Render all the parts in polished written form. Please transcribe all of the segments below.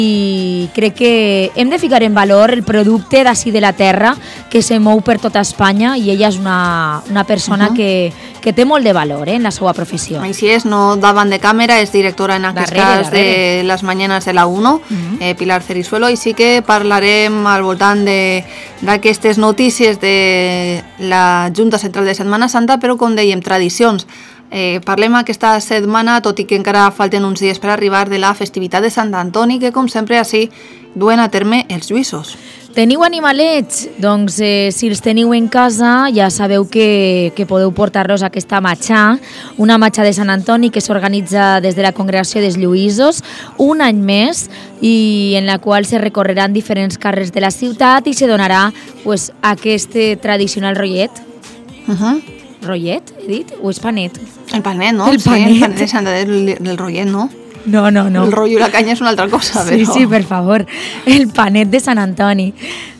i crec que hem de ficar en valor el producte d'ací de la terra que se mou per tota Espanya i ella és una persona que té molt de valor en la seva professió. Així és, no davant de càmera, és directora en aquest cas de les Mañanes de la 1, Pilar Cerizuelo, i sí que parlarem al voltant d'aquestes notícies de la Junta Central de Setmana Santa, però com dèiem, tradicions. Parlem aquesta setmana, tot i que encara falten uns dies per arribar, de la festivitat de Sant Antoni, que com sempre així duen a terme els lluïssos. Teniu animalets? Doncs si els teniu en casa ja sabeu que podeu portar-los a aquesta matxà, una matxà de Sant Antoni que s'organitza des de la Congregació dels Lluïsos un any més i en la qual se recorreran diferents carrers de la ciutat i se donarà aquest tradicional rotllet. Rotllet, he dit? O és panet? El panet, no? El panet. Sí, el panet de Sant Antoni, el rotllet, no? No. El rotllo i la canya és una altra cosa, però... Sí, per favor. El panet de Sant Antoni.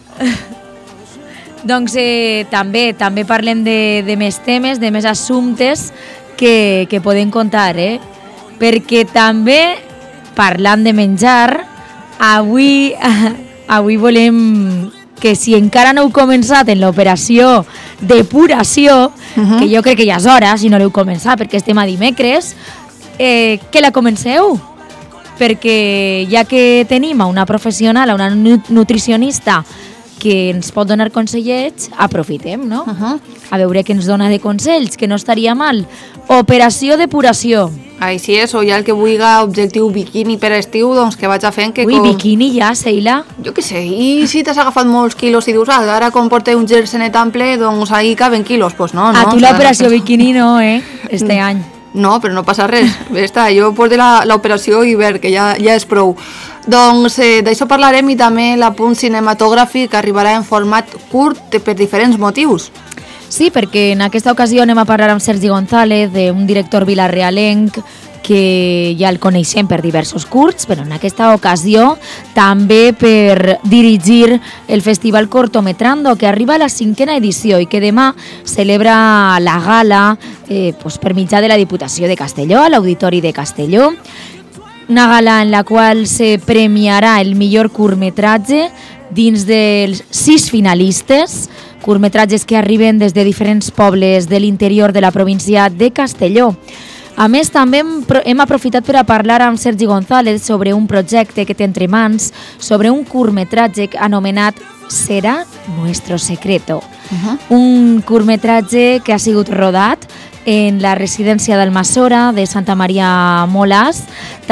Doncs també parlem de més temes, de més assumptes que podem contar, perquè també, parlant de menjar, avui volem que si encara no heu començat en l'operació depuració, que jo crec que ja és hora, si no l'heu començat, perquè estem a dimecres, que la comenceu, perquè ja que tenim a una professional, a una nutricionista que ens pot donar consellets, aprofitem, no? A veure què ens dona de consells, que no estaria mal. Operació depuració. Així és, o ja el que vulgui objectiu biquini per estiu, doncs que vaig a fent que... Ui, biquini ja, Seila? Jo què sé, i si t'has agafat molts quilos i dius, ara com porta un jersenet ample, doncs ahí caben quilos, doncs no. A tu l'operació biquini no, este any. No, però no passa res. Jo porto l'operació hivern, que ja és prou. Doncs d'això parlarem i també l'apunt cinematogràfic arribarà en format curt per diferents motius. Sí, perquè en aquesta ocasió anem a parlar amb Sergi González, un director vilarealenc que ja el coneixem per diversos curts, però en aquesta ocasió també per dirigir el Festival Cortometrando, que arriba a la 5ª edició i que demà celebra la gala per mitjà de la Diputació de Castelló, a l'Auditori de Castelló, una gala en la qual se premiarà el millor curtmetratge dins dels 6 finalistes, curtmetratges que arriben des de diferents pobles de l'interior de la província de Castelló. A més, també hem aprofitat per a parlar amb Sergi González sobre un projecte que té entre mans, sobre un curtmetratge anomenat Será nuestro secreto. Un curtmetratge que ha sigut rodat en la residència d'Almassora de Santa Maria Molas,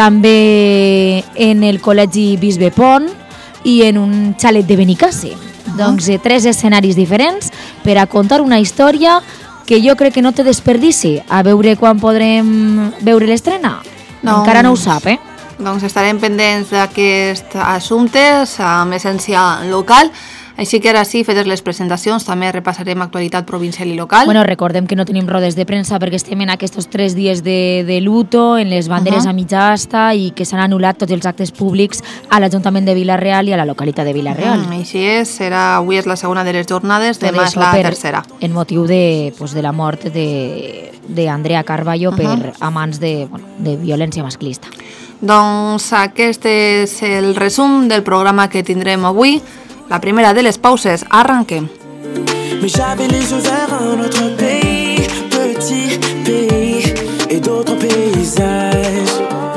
també en el Col·legi Bisbe Pont i en un xalet de Benicàssim. Doncs 3 escenaris diferents per a contar una història que jo crec que no té desperdici. A veure quan podrem veure l'estrena. Encara no ho sap, Doncs estarem pendents d'aquests assumptes amb essència local. Així que ara sí, fetes les presentacions, també repassarem actualitat provincial i local. Bueno, recordem que no tenim rodes de premsa perquè estem en aquests 3 dies de luto, en les banderes a mitja asta i que s'han anul·lat tots els actes públics a l'Ajuntament de Vila-real i a la localitat de Vila-real. Així és, avui és la segona de les jornades, demà és la tercera. En motiu de la mort d'Andrea Carballo a mans de violència masclista. Doncs aquest és el resum del programa que tindrem avui. La primera de les pauses, arranquem. Mais j'avais les yeux vers un autre pays, petit pays, et d'autres paysages.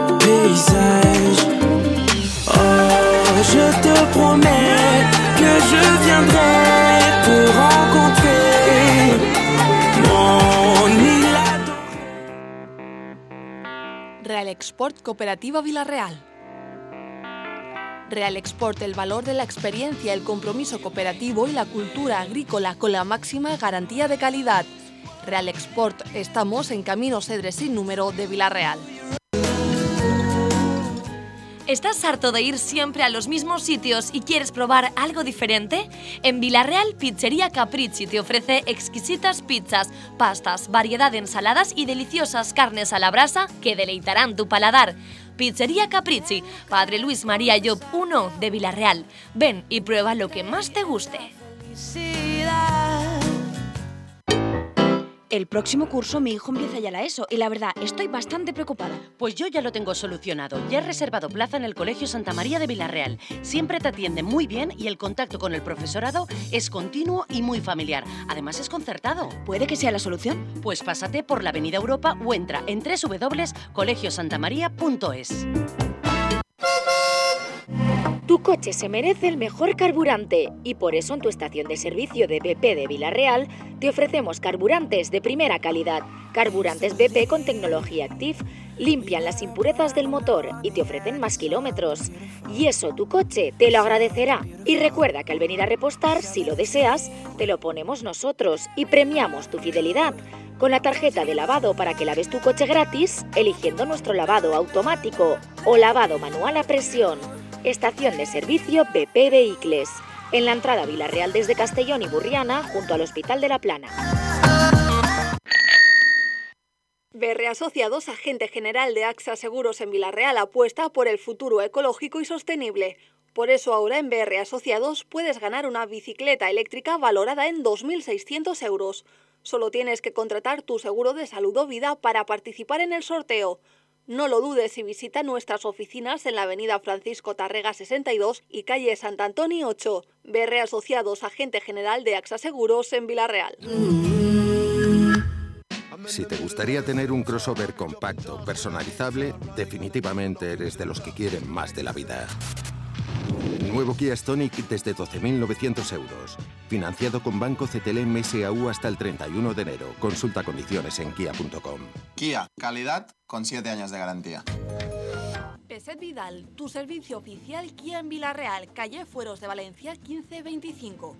Oh, je te promets que je viendrai te rencontrer. Mon île. Real Export Cooperativa Vila-real. Real Export, el valor de la experiencia, el compromiso cooperativo y la cultura agrícola con la máxima garantía de calidad. Real Export, estamos en Camino Cedres sin número de Vila-real. ¿Estás harto de ir siempre a los mismos sitios y quieres probar algo diferente? En Vila-real, Pizzería Capricci te ofrece exquisitas pizzas, pastas, variedad de ensaladas y deliciosas carnes a la brasa que deleitarán tu paladar. Pizzería Capricci, Padre Luis María Llop 1 de Vila-real. Ven y prueba lo que más te guste. El próximo curso mi hijo empieza ya la ESO y la verdad estoy bastante preocupada. Pues yo ya lo tengo solucionado. Ya he reservado plaza en el Colegio Santa María de Villarreal. Siempre te atienden muy bien y el contacto con el profesorado es continuo y muy familiar. Además es concertado. ¿Puede que sea la solución? Pues pásate por la Avenida Europa o entra en www.colegiosantamaria.es. Tu coche se merece el mejor carburante y por eso en tu estación de servicio de BP de Villarreal te ofrecemos carburantes de primera calidad. Carburantes BP con tecnología Active limpian las impurezas del motor y te ofrecen más kilómetros. Y eso tu coche te lo agradecerá. Y recuerda que al venir a repostar, si lo deseas, te lo ponemos nosotros y premiamos tu fidelidad con la tarjeta de lavado para que laves tu coche gratis eligiendo nuestro lavado automático o lavado manual a presión. Estación de servicio BP Vehicles, en la entrada a Villarreal desde Castellón y Burriana, junto al Hospital de la Plana. BR Asociados, agente general de AXA Seguros en Villarreal, apuesta por el futuro ecológico y sostenible. Por eso ahora en BR Asociados puedes ganar una bicicleta eléctrica valorada en 2.600 euros. Solo tienes que contratar tu seguro de salud o vida para participar en el sorteo. No lo dudes y visita nuestras oficinas en la avenida Francisco Tarrega 62 y calle Sant Antoni 8. BR Asociados, agente general de AXA Seguros en Villarreal. Si te gustaría tener un crossover compacto, personalizable, definitivamente eres de los que quieren más de la vida. Nuevo Kia Stonic desde 12.900 euros. Financiado con Banco CTLM MSAU hasta el 31 de enero. Consulta condiciones en kia.com. Kia, calidad con 7 años de garantía. Peset Vidal, tu servicio oficial Kia en Villarreal, calle Fueros de Valencia 1525.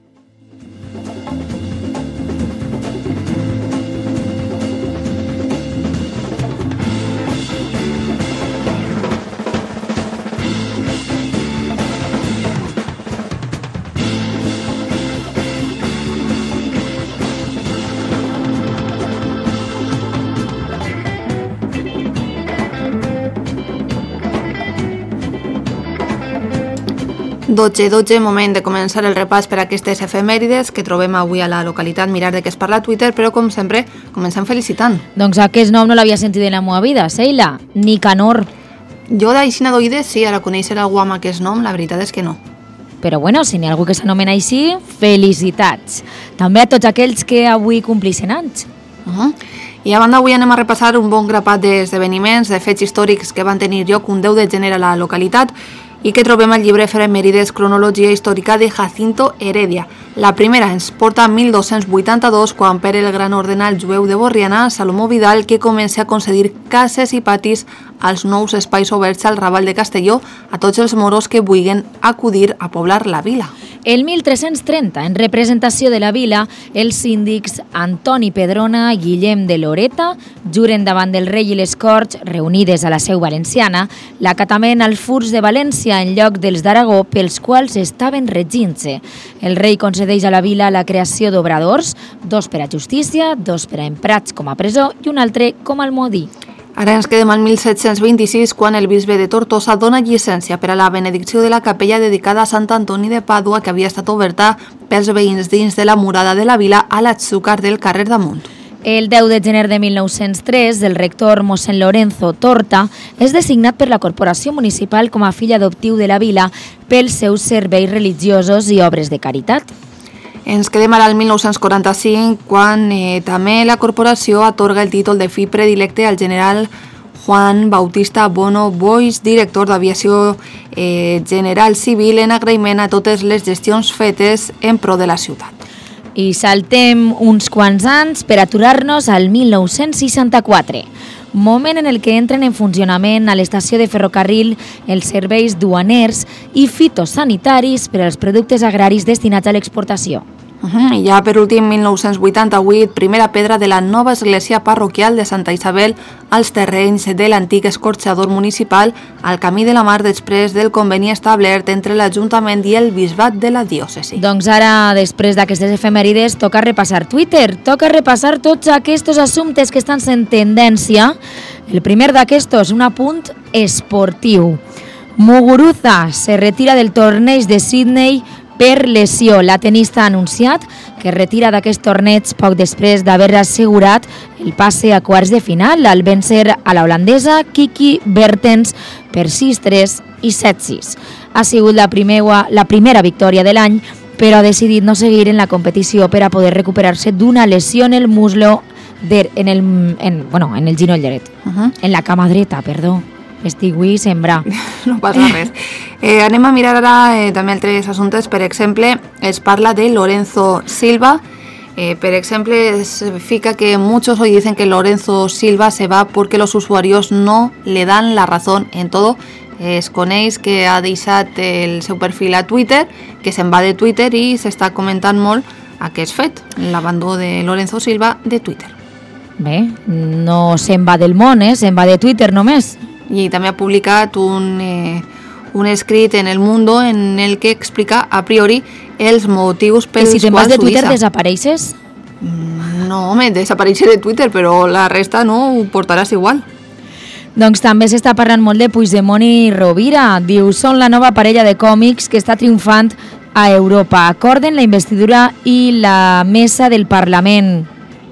Dotze, moment de començar el repàs per a aquestes efemèrides que trobem avui a la localitat. Mirar de què es parla a Twitter, però com sempre comencem felicitant. Doncs aquest nom no l'havia sentit en la meva vida, Seila, Nicanor. Jo d'aixina d'oïdes sí, ara conèixer algú amb aquest nom, la veritat és que no. Però bueno, si n'hi ha algú que s'anomena així, felicitats. També a tots aquells que avui complixen anys. I a banda, avui anem a repassar un bon grapat d'esdeveniments, de fets històrics que van tenir lloc un 10 de gener a la localitat i que trobem al llibre Efemèrides, cronologia històrica de Jacinto Heredia. La primera ens porta a 1282, quan Pere el Gran ordena al jueu de Borriana, Salomó Vidal, que comença a concedir cases i patis als nous espais oberts al Raval de Castelló a tots els moros que vulguin acudir a poblar la vila. El 1330, en representació de la vila, els síndics Antoni Pedrona i Guillem de Loreta juren davant del rei i les corts, reunides a la seu valenciana, l'acatament als furs de València en lloc dels d'Aragó pels quals estaven regint-se. El rei concedeix a la vila la creació d'obradors, 2 per a justícia, 2 per a emprats com a presó i un altre com a almodí. Ara ens quedem al 1726, quan el bisbe de Tortosa dona llicència per a la benedicció de la capella dedicada a Sant Antoni de Pàdua, que havia estat oberta pels veïns dins de la murada de la vila a l'Atzúcar del carrer d'Amunt. El 10 de gener de 1903, el rector mossèn Lorenzo Torta és designat per la Corporació Municipal com a fill adoptiu de la vila pels seus serveis religiosos i obres de caritat. Ens quedem ara al 1945, quan també la corporació atorga el títol de fill predilecte al general Juan Bautista Bono Boix, director d'aviació general civil, en agraïment a totes les gestions fetes en pro de la ciutat. I saltem uns quants anys per aturar-nos al 1964, moment en el que entren en funcionament a l'estació de ferrocarril els serveis duaners i fitosanitaris per als productes agraris destinats a l'exportació. I ja per últim, 1988, primera pedra de la nova església parroquial de Santa Isabel als terrenys de l'antic escorxador municipal al Camí de la Mar després del conveni establert entre l'Ajuntament i el Bisbat de la diòcesi. Doncs ara, després d'aquestes efemèrides, toca repassar Twitter, toca repassar tots aquests assumptes que estan sent tendència. El primer d'aquestos, un apunt esportiu. Muguruza se retira del torneig de Sydney per lesió. La tenista ha anunciat que retira d'aquest torneig poc després d'haver assegurat el passe a quarts de final al vèncer a la holandesa Kiki Bertens per 6-3 i 7-6. Ha sigut la primera victòria de l'any, però ha decidit no seguir en la competició per a poder recuperar-se d'una lesió en el muslo, en el ginoll dret, en la cama dreta, perdó. Estic avui sembrar. No passa res. Anem a mirar ara també altres assumptes. Per exemple, es parla de Lorenzo Silva. Per exemple, se fica que muchos hoy dicen que Lorenzo Silva se va porque los usuarios no le dan la razón en todo. Es coneix que ha deixat el seu perfil a Twitter, que se'n va de Twitter i s'està comentant molt aquest fet, l'abandó de Lorenzo Silva de Twitter. Bé, no se'n va del món, se'n va de Twitter només. I també ha publicat un escrit en El Mundo en el que explica a priori els motius pels quals si te'n vas de Twitter desapareixes? No, home, desapareixer de Twitter, però la resta no, ho portaràs igual. Doncs també s'està parlant molt de Puigdemont i Rovira. Diu, són la nova parella de còmics que està triomfant a Europa. Acorden la investidura i la mesa del Parlament.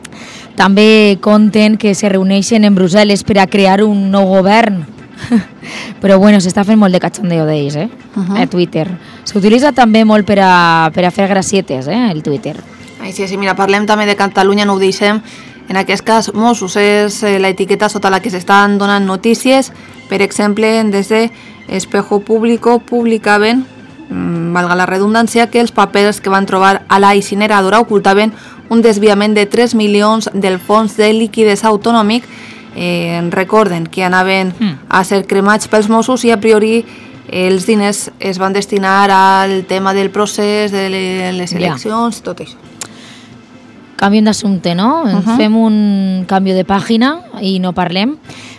També conten que se reuneixen en Brussel·les per a crear un nou govern. Però bueno, s'està fent molt de cachondeo d'ells, a Twitter. S'utilitza també molt per a fer gracietes, el Twitter. Sí, mira, parlem també de Catalunya, no ho deixem. En aquest cas, Mossos és l'etiqueta sota la que s'estan donant notícies. Per exemple, des de Espejo Público publicaven, valga la redundància, que els papers que van trobar a la incineradora ocultaven un desviament de 3 milions del fons de liquiditat autonòmic. Recorden que anaven a ser cremats pels Mossos i a priori els diners es van destinar al tema del procés, de les eleccions, tot això. Canviem d'assumpte, no? Fem un canvi de pàgina i no parlem.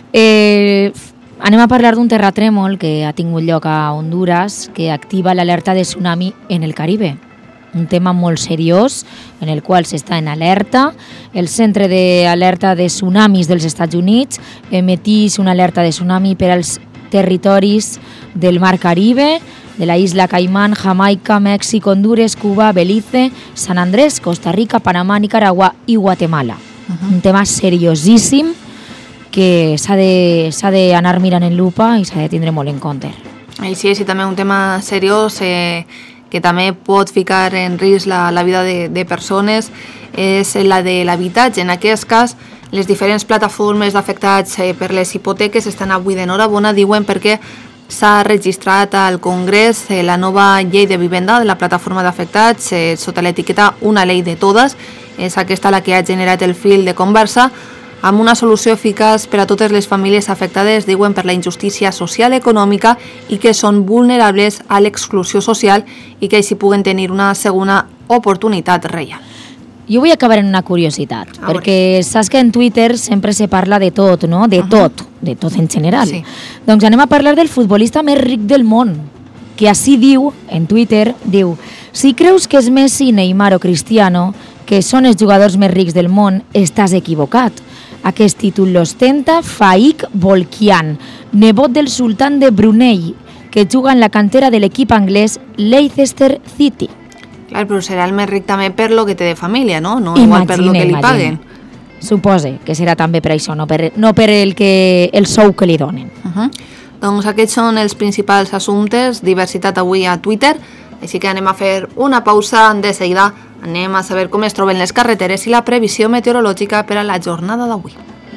Anem a parlar d'un terratrèmol que ha tingut lloc a Honduras que activa l'alerta de tsunami en el Caribe. Un tema molt seriós en el qual s'està en alerta. El Centre d'Alerta de Tsunamis dels Estats Units emetís una alerta de tsunami per als territoris del Mar Caribe, de la isla Caimán, Jamaica, Mèxic, Honduras, Cuba, Belize, San Andrés, Costa Rica, Panamà, Nicaragua i Guatemala. Un tema seriosíssim que s'ha d'anar mirant en lupa i s'ha de tindre molt en compte. Sí, també un tema seriós que també pot ficar en risc la vida de persones, és la de l'habitatge. En aquest cas, les diferents plataformes d'afectats per les hipoteques estan avui d'enhorabona, diuen, perquè s'ha registrat al Congrés la nova llei de vivenda de la plataforma d'afectats sota l'etiqueta Una ley de todas. És aquesta la que ha generat el fil de conversa amb una solució eficaç per a totes les famílies afectades, diuen, per la injustícia social i econòmica i que són vulnerables a l'exclusió social i que així puguen tenir una segona oportunitat real. Jo vull acabar en una curiositat, perquè saps que en Twitter sempre se parla de tot, no? De tot en general. Sí. Doncs anem a parlar del futbolista més ric del món, que així diu, en Twitter, diu: si creus que és Messi, Neymar o Cristiano, que són els jugadors més rics del món, estàs equivocat. Aquest títol l'ostenta Faik Volkian, nebot del sultán de Brunei, que juga en la cantera de l'equip anglès Leicester City. Clar, però serà el més ric també per lo que té de família, no? No igual per lo que li paguen. Supose que serà també per això, no per el sou que li donen. Doncs aquests són els principals assumptes, diversitat avui a Twitter, així que anem a fer una pausa de seguida. Anem a saber com es troben les carreteres i la previsió meteorològica per a la jornada d'avui.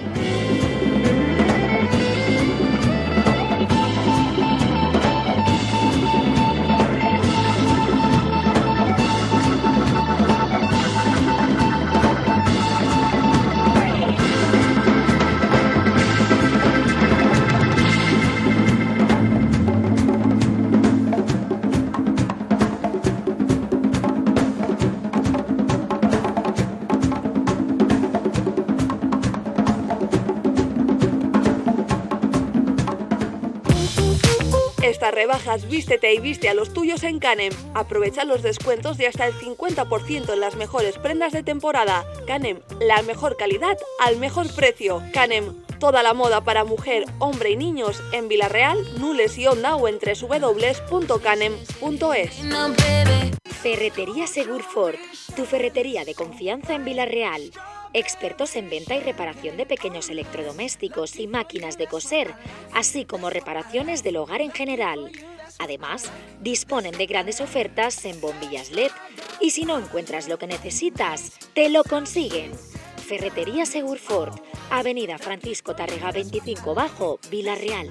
Estas rebajas vístete y viste a los tuyos en Canem. Aprovecha los descuentos de hasta el 50% en las mejores prendas de temporada. Canem, la mejor calidad al mejor precio. Canem, toda la moda para mujer, hombre y niños en Vila Real, Nules y Onda o en www.canem.es. Ferretería Segurfort, tu ferretería de confianza en Vila-real. Expertos en venta y reparación de pequeños electrodomésticos y máquinas de coser, así como reparaciones del hogar en general. Además, disponen de grandes ofertas en bombillas LED y si no encuentras lo que necesitas, te lo consiguen. Ferretería Segurfort, Avenida Francisco Tàrrega 25 Bajo, Vila-real.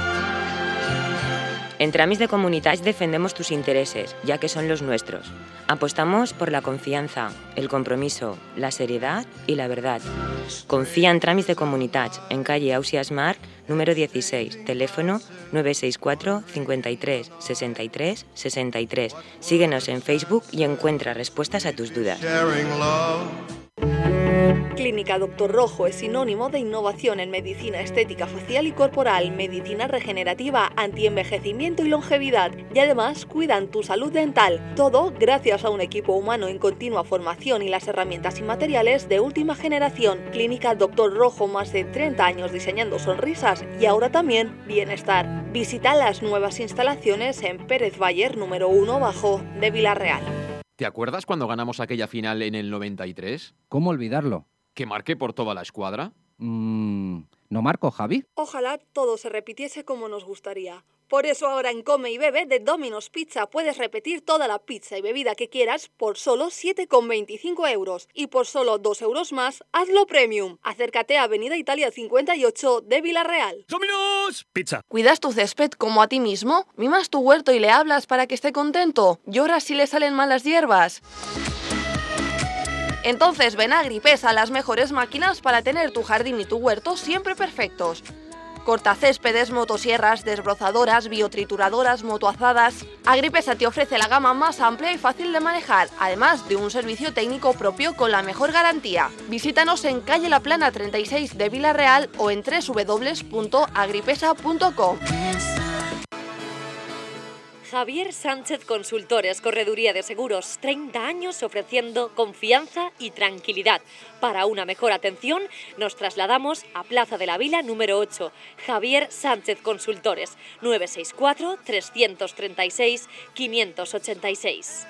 En Tràmits de Comunitats defendemos tus intereses, ya que son los nuestros. Apostamos por la confianza, el compromiso, la seriedad y la verdad. Confía en Tràmits de Comunitats, en calle Ausiàs Marc, número 16, teléfono 964 53 63 63. Síguenos en Facebook y encuentra respuestas a tus dudas. Clínica Doctor Rojo es sinónimo de innovación en medicina estética facial y corporal, medicina regenerativa, antienvejecimiento y longevidad. Y además cuidan tu salud dental. Todo gracias a un equipo humano en continua formación y las herramientas y materiales de última generación. Clínica Doctor Rojo, más de 30 años diseñando sonrisas y ahora también bienestar. Visita las nuevas instalaciones en Pérez Bayer, número 1 Bajo, de Vila-real. ¿Te acuerdas cuando ganamos aquella final en el 93? ¿Cómo olvidarlo? ¿Que marqué por toda la escuadra? ¿No marco, Javi? Ojalá todo se repitiese como nos gustaría. Por eso ahora en Come y Bebe de Domino's Pizza puedes repetir toda la pizza y bebida que quieras por solo 7,25 euros. Y por solo 2 euros más, hazlo premium. Acércate a Avenida Italia 58 de Vila-real. ¡Domino's Pizza! ¿Cuidas tu césped como a ti mismo? ¿Mimas tu huerto y le hablas para que esté contento? ¿Lloras si le salen malas hierbas? Entonces ven a Agripesa, las mejores máquinas para tener tu jardín y tu huerto siempre perfectos. Cortacéspedes, motosierras, desbrozadoras, biotrituradoras, motoazadas. Agripesa te ofrece la gama más amplia y fácil de manejar, además de un servicio técnico propio con la mejor garantía. Visítanos en calle La Plana 36 de Vila-real o en www.agripesa.com. Javier Sánchez Consultores, Correduría de Seguros, 30 años ofreciendo confianza y tranquilidad. Para una mejor atención, nos trasladamos a Plaza de la Vila número 8. Javier Sánchez Consultores, 964 336 586.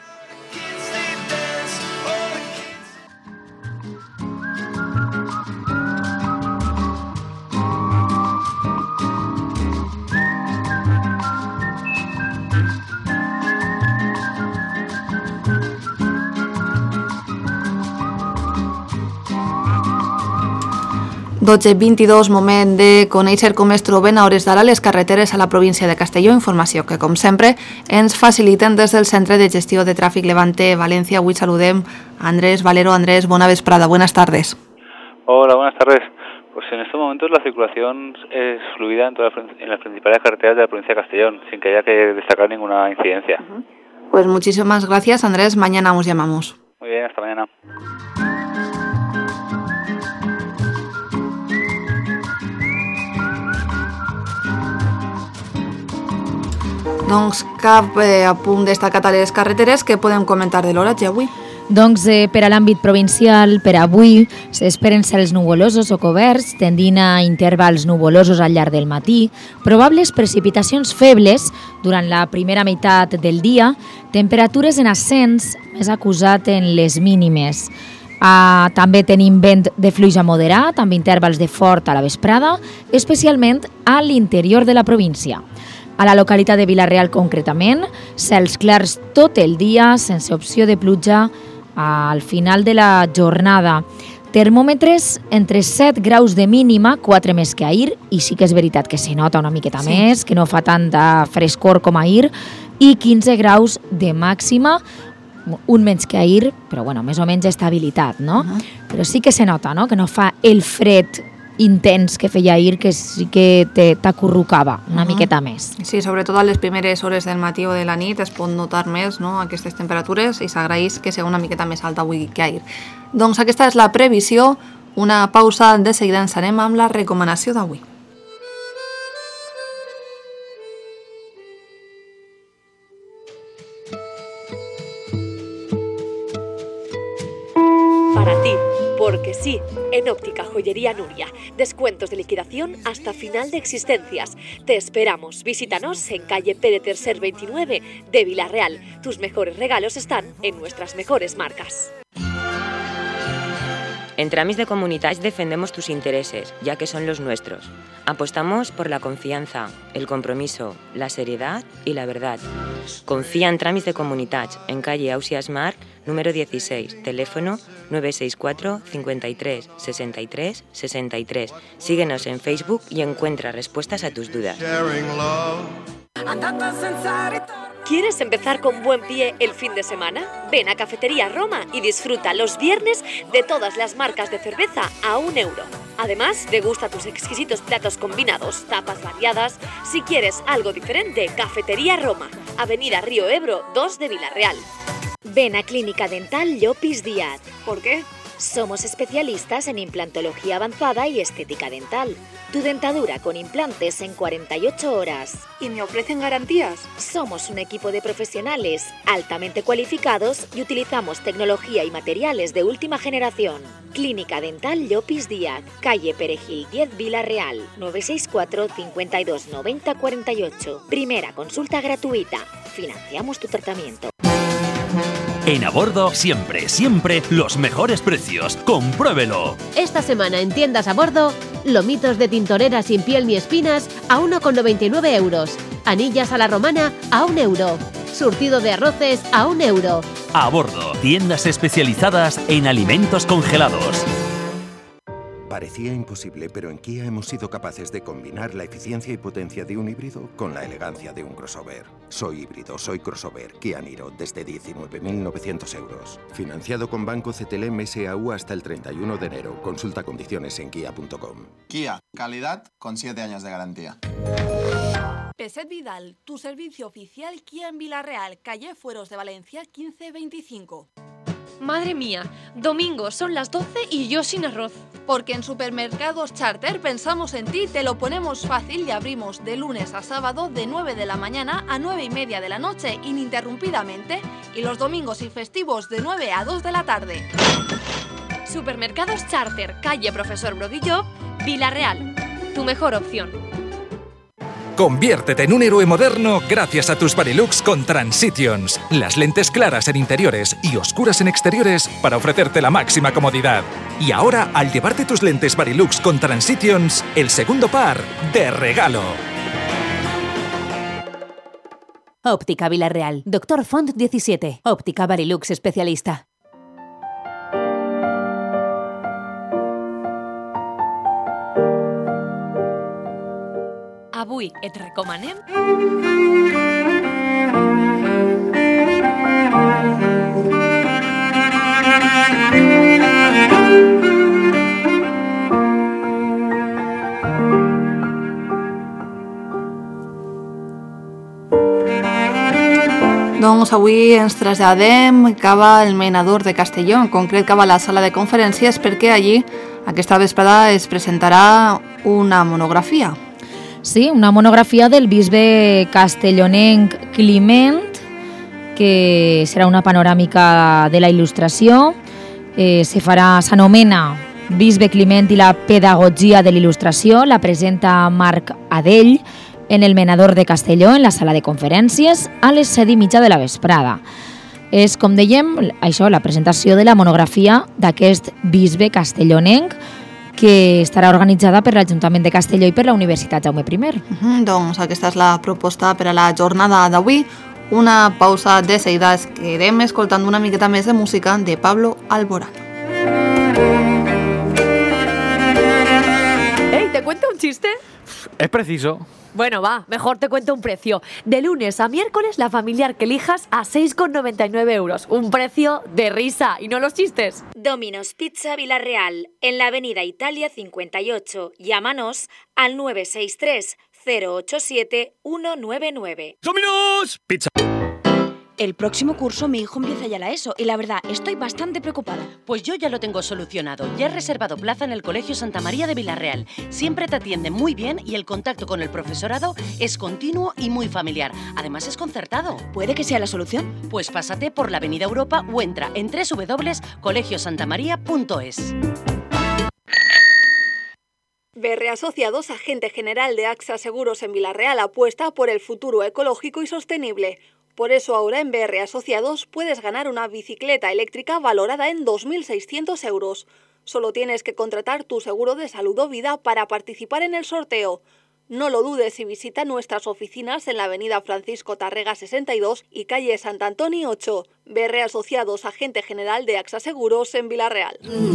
Dotze 22, moment de conèixer com es troben a hores d'ara les carreteres a la província de Castelló, informació que, com sempre, ens faciliten des del Centre de Gestió de Tràfic Levante València. Avui saludem a Andrés Valero. Andrés, bona vesprada, buenas tardes. Hola, buenas tardes. Pues en estos momentos la circulación es fluida en las principales carreteras de la provincia de Castellón, sin que haya que destacar ninguna incidencia. Pues muchísimas gracias, Andrés. Mañana os llamamos. Muy bien, hasta mañana. Doncs cap apunt destacat a les carreteres que podem comentar de l'hora, avui. Doncs per a l'àmbit provincial, per avui, s'esperen cels nuvolosos o coberts, tendint a intervals nuvolosos al llarg del matí, probables precipitacions febles durant la primera meitat del dia, temperatures en ascens, més acusat en les mínimes. També tenim vent de fluix a moderat, amb intervals de fort a la vesprada, especialment a l'interior de la província. A la localitat de Vila-real concretament, cels clars tot el dia, sense opció de pluja al final de la jornada. Termòmetres entre 7 graus de mínima, 4 més que ahir, i sí que és veritat que se nota una miqueta més, que no fa tanta frescor com ahir, i 15 graus de màxima, un menys que ahir, però bueno, més o menys estabilitat, no? Però sí que se nota, no?, que no fa el fred intens que feia ahir, que sí que t'acurrucava una miqueta més. Sí, sobretot a les primeres hores del matí o de la nit es pot notar més, no?, aquestes temperatures, i s'agraeix que sigui una miqueta més alta avui que ahir. Doncs aquesta és la previsió, una pausa, de seguida ens anem amb la recomanació d'avui. Para ti, Porque sí, en Óptica Joyería Nuria, descuentos de liquidación hasta final de existencias. Te esperamos. Visítanos en calle Pere Tercer 29 de Vila-real. Tus mejores regalos están en nuestras mejores marcas. En Tràmits de Comunitats defendemos tus intereses, ya que son los nuestros. Apostamos por la confianza, el compromiso, la seriedad y la verdad. Confía en Tràmits de Comunitats, en calle Ausias Marc, número 16, teléfono 964 53 63 63. Síguenos en Facebook y encuentra respuestas a tus dudas. ¿Quieres empezar con buen pie el fin de semana? Ven a Cafetería Roma y disfruta los viernes de todas las marcas de cerveza a €1. Además, degusta tus exquisitos platos combinados, tapas variadas. Si quieres algo diferente, Cafetería Roma, Avenida Río Ebro 2 de Vila-real. Ven a Clínica Dental Llopis Díaz. ¿Por qué? Somos especialistas en implantología avanzada y estética dental. Tu dentadura con implantes en 48 horas. ¿Y me ofrecen garantías? Somos un equipo de profesionales altamente cualificados y utilizamos tecnología y materiales de última generación. Clínica Dental Llopis Díaz, calle Perejil 10 Vila-real, 964 52 90 48. Primera consulta gratuita. Financiamos tu tratamiento. En A Bordo, siempre los mejores precios. ¡Compruébelo! Esta semana en tiendas A Bordo, lomitos de tintorera sin piel ni espinas a 1,99 €. Anillas a la romana a €1. Surtido de arroces a €1. A Bordo, tiendas especializadas en alimentos congelados. Parecía imposible, pero en Kia hemos sido capaces de combinar la eficiencia y potencia de un híbrido con la elegancia de un crossover. Soy híbrido, soy crossover. Kia Niro, desde 19.900 €. Financiado con Banco CTLM SAU hasta el 31 de enero. Consulta condiciones en kia.com. Kia, calidad con 7 años de garantía. Peset Vidal, tu servicio oficial Kia en Vila-real, calle Fueros de Valencia 1525. Madre mía, domingo son las 12 y yo sin arroz. Porque en Supermercados Charter pensamos en ti, te lo ponemos fácil y abrimos de lunes a sábado de 9 de la mañana a 9:30 de la noche ininterrumpidamente y los domingos y festivos de 9 a 2 de la tarde. Supermercados Charter, calle Profesor Brodillo, Vila-real. Tu mejor opción. Conviértete en un héroe moderno gracias a tus Varilux con Transitions. Las lentes claras en interiores y oscuras en exteriores para ofrecerte la máxima comodidad. Y ahora, al llevarte tus lentes Varilux con Transitions, el segundo par de regalo. Óptica Vila-real. Dr. Font 17. Óptica Varilux especialista. Avui et recomanem... Doncs avui ens traslladem cap al Menador de Castelló, en concret cap a la sala de conferències, perquè allí aquesta vesprada es presentarà una monografia. Sí, una monografia del bisbe castellonenc Climent, que serà una panoràmica de la il·lustració. S'anomena Bisbe Climent i la pedagogia de l'il·lustració. La presenta Marc Adell en el Menador de Castelló, en la sala de conferències, a les 7:30 de la vesprada. És, com dèiem, això, la presentació de la monografia d'aquest bisbe castellonenc, que estarà organitzada per l'Ajuntament de Castelló i per la Universitat Jaume I. Doncs aquesta és la proposta per a la jornada d'avui. Una pausa de seguida, es quedem escoltant una miqueta més de música de Pablo Alborán. Hey, ¿te cuento un chiste? Es preciso. Bueno, va, mejor te cuento un precio. De lunes a miércoles, la familiar que elijas a 6,99 €. Un precio de risa, y no los chistes. Domino's Pizza Vila-real, en la avenida Italia 58. Llámanos al 963 087 199. ¡Domino's Pizza! El próximo curso mi hijo empieza ya la ESO y la verdad, estoy bastante preocupada. Pues yo ya lo tengo solucionado. Ya he reservado plaza en el Colegio Santa María de Villarreal. Siempre te atiende muy bien y el contacto con el profesorado es continuo y muy familiar. Además es concertado. ¿Puede que sea la solución? Pues pásate por la Avenida Europa o entra en www.colegiosantamaria.es. BR Asociados, agente general de AXA Seguros en Villarreal, apuesta por el futuro ecológico y sostenible. Por eso ahora en BR Asociados puedes ganar una bicicleta eléctrica valorada en 2.600 euros. Solo tienes que contratar tu seguro de salud o vida para participar en el sorteo. No lo dudes y visita nuestras oficinas en la avenida Francisco Tarrega 62 y calle Sant Antoni 8. BR Asociados, agente general de AXA Seguros en Villarreal.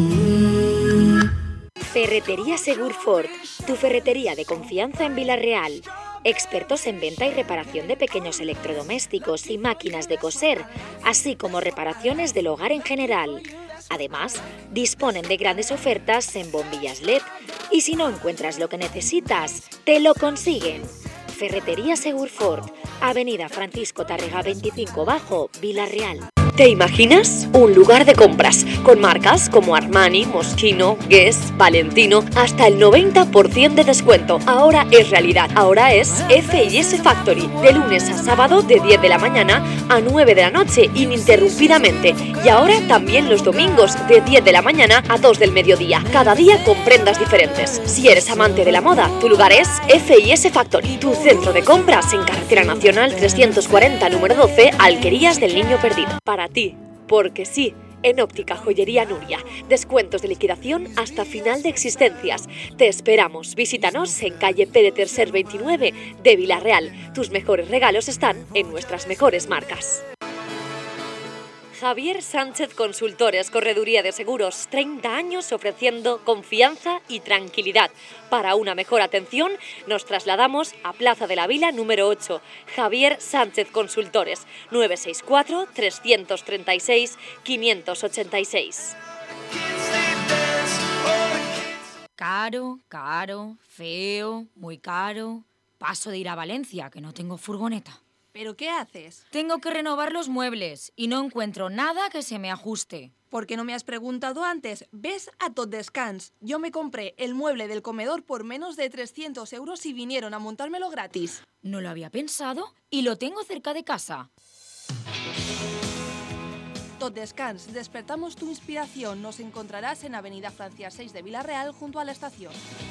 Ferretería Segurfort, tu ferretería de confianza en Villarreal. Expertos en venta y reparación de pequeños electrodomésticos y máquinas de coser, así como reparaciones del hogar en general. Además, disponen de grandes ofertas en bombillas LED y si no encuentras lo que necesitas, te lo consiguen. Ferretería Segurfort, Avenida Francisco Tarrega 25 Bajo, Villarreal. ¿Te imaginas? Un lugar de compras con marcas como Armani, Moschino, Guess, Valentino, hasta el 90% de descuento. Ahora es realidad. Ahora es F&S Factory, de lunes a sábado de 10 de la mañana a 9 de la noche, ininterrumpidamente. Y ahora también los domingos de 10 de la mañana a 2 del mediodía. Cada día con prendas diferentes. Si eres amante de la moda, tu lugar es F&S Factory, tu centro de compras en Carretera Nacional 340, número 12, Alquerías del Niño Perdido. Para ti, porque sí, en Óptica Joyería Nuria. Descuentos de liquidación hasta final de existencias. Te esperamos. Visítanos en calle Pere Tercer 29 de Villarreal. Tus mejores regalos están en nuestras mejores marcas. Javier Sánchez Consultores, Correduría de Seguros, 30 años ofreciendo confianza y tranquilidad. Para una mejor atención, nos trasladamos a Plaza de la Vila número 8. Javier Sánchez Consultores, 964-336-586. Caro, caro, feo, muy caro. Paso de ir a Valencia, que no tengo furgoneta. ¿Pero qué haces? Tengo que renovar los muebles y no encuentro nada que se me ajuste. ¿Por qué no me has preguntado antes? Ves a Tot Descans. Yo me compré el mueble del comedor por menos de 300 euros y vinieron a montármelo gratis. No lo había pensado y lo tengo cerca de casa. Tot Descans, despertamos tu inspiración. Nos encontrarás en Avenida Francia 6 de Villarreal, junto a la estación.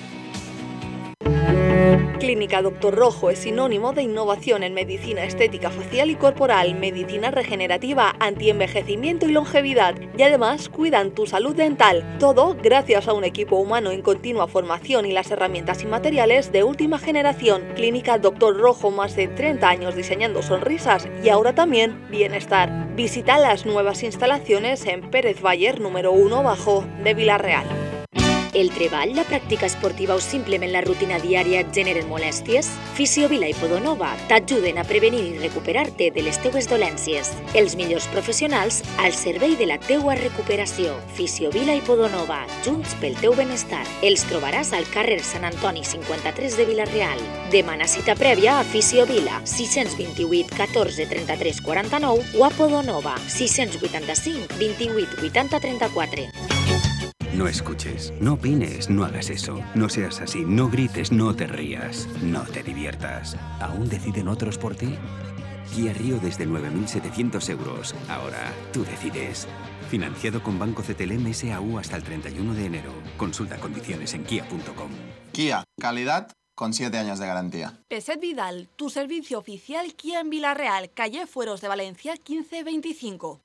Clínica Doctor Rojo es sinónimo de innovación en medicina estética facial y corporal, medicina regenerativa, antienvejecimiento y longevidad. Y además cuidan tu salud dental. Todo gracias a un equipo humano en continua formación y las herramientas y materiales de última generación. Clínica Doctor Rojo, más de 30 años diseñando sonrisas y ahora también bienestar. Visita las nuevas instalaciones en Pérez Bayer número 1 Bajo de Villarreal. El treball, la pràctica esportiva o simplement la rutina diària et generen molèsties? Fisiovila i Podonova t'ajuden a prevenir i recuperar-te de les teues dolències. Els millors professionals al servei de la teua recuperació. Fisiovila i Podonova, junts pel teu benestar. Els trobaràs al carrer Sant Antoni 53 de Villarreal. Demana cita prèvia a Fisiovila, 628 14 33 49 o a Podonova, 685 28 80 34. No escuches, no opines, no hagas eso. No seas así, no grites, no te rías, no te diviertas. ¿Aún deciden otros por ti? Kia Rio desde 9.700 euros. Ahora, tú decides. Financiado con Banco CTLM SAU hasta el 31 de enero. Consulta condiciones en kia.com. Kia, calidad con 7 años de garantía. Peset Vidal, tu servicio oficial Kia en Villarreal, calle Fueros de Valencia 1525.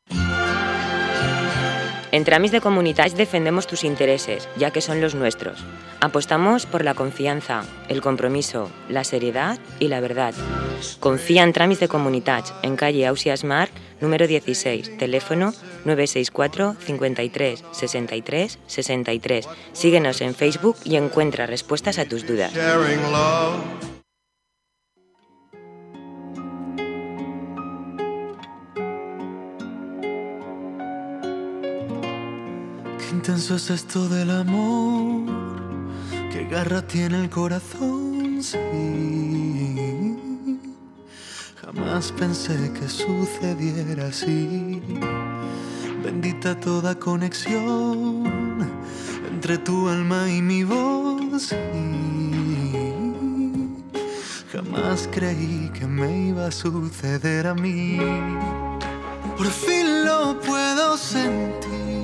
En Tràmits de Comunitats defendemos tus intereses, ya que son los nuestros. Apostamos por la confianza, el compromiso, la seriedad y la verdad. Confía en Tràmits de Comunitats, en calle Ausiàs Marc, número 16, teléfono 964 53 63 63. Síguenos en Facebook y encuentra respuestas a tus dudas. Qué intenso es esto del amor, qué garra tiene el corazón, sí. Jamás Jamás pensé que sucediera así. Bendita toda conexión entre tu alma y mi voz. Jamás creí que me iba a suceder a mí. Por fin lo puedo sentir.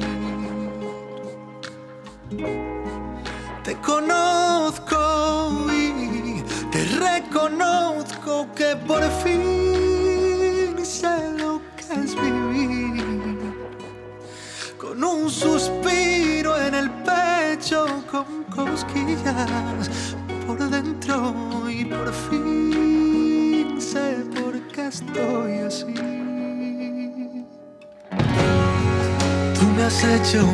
Te conozco y te reconozco que por fin sé lo que es vivir. Con un suspiro en el pecho, con cosquillas por dentro, y por fin sé por qué estoy así. Tú me has hecho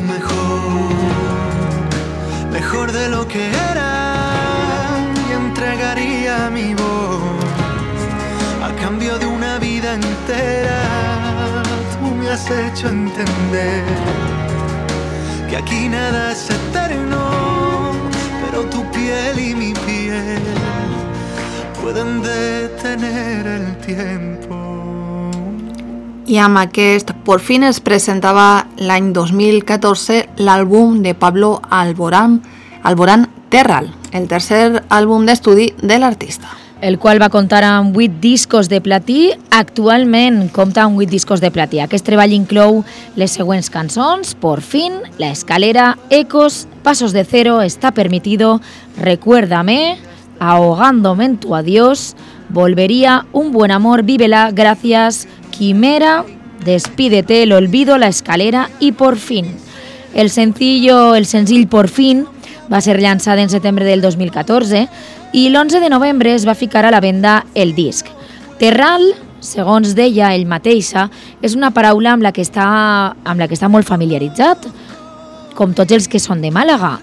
mejor de lo que era, y entregaría mi voz a cambio de una vida entera. Tú me has hecho entender que aquí nada es eterno, pero tu piel y mi piel pueden detener el tiempo. I amb aquest Por fin es presentava l'any 2014 l'àlbum de Pablo Alborán, Terral, el tercer àlbum d'estudi de l'artista. El qual va comptar amb 8 discos de platí. Actualment compta amb 8 discos de platí. Aquest treball inclou les següents cançons: Por fin, La Escalera, Ecos, Pasos de Cero, Está Permitido, Recuérdame, Ahogándome en tu adiós, Volvería, Un buen amor, Vívela, Gracias, Quimera, Despídete, El olvido, La Escalera i Por fin. El senzill Por fin va ser llançat en setembre del 2014 i l'11 de novembre es va ficar a la venda el disc. Terral, segons deia ell mateixa, és una paraula amb la que està molt familiaritzat, com tots els que són de Màlaga.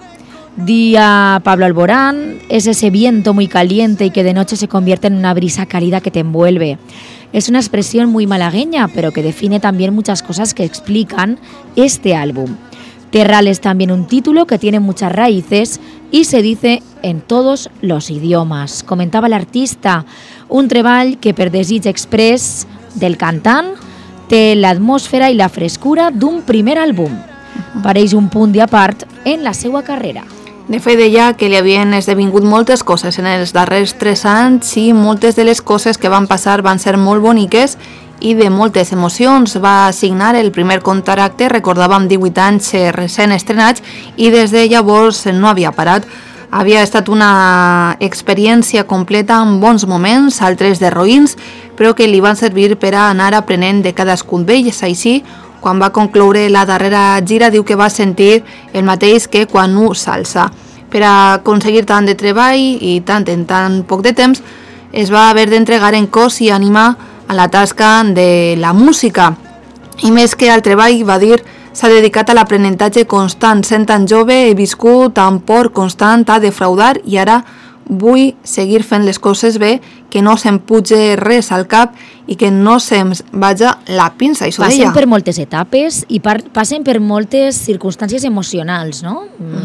Día Pablo Alborán, es ese viento muy caliente y que de noche se convierte en una brisa cálida que te envuelve. Es una expresión muy malagueña, pero que define también muchas cosas que explican este álbum. Terral es también un título que tiene muchas raíces y se dice en todos los idiomas. Comentava l'artista, un treball que per desig express del cantant té l'atmosfera i la frescura d'un primer àlbum. Pareix un punt d'apart en la seva carrera. De fet, deia que li havien esdevingut moltes coses en els darrers 3 anys i moltes de les coses que van passar van ser molt boniques i de moltes emocions. Va signar el primer contracte, recordàvem 18 anys recent estrenats, i des de llavors no havia parat. Havia estat una experiència completa amb bons moments, altres de roïns, però que li van servir per a anar aprenent de cadascun d'ells. Així, quan va concloure la darrera gira, diu que va sentir el mateix que quan ho s'alça. Per a aconseguir tant de treball i tant en tan poc de temps, es va haver d'entregar en cos i ànima a la tasca de la música. I més que al treball, va dir, s'ha dedicat a l'aprenentatge constant. Sent tan jove, he viscut amb por constant a defraudar i ara vull seguir fent les coses bé, que no se'm puge res al cap i que no se'm vaja la pinça, això deia. Passen per moltes etapes i passen per moltes circumstàncies emocionals, no?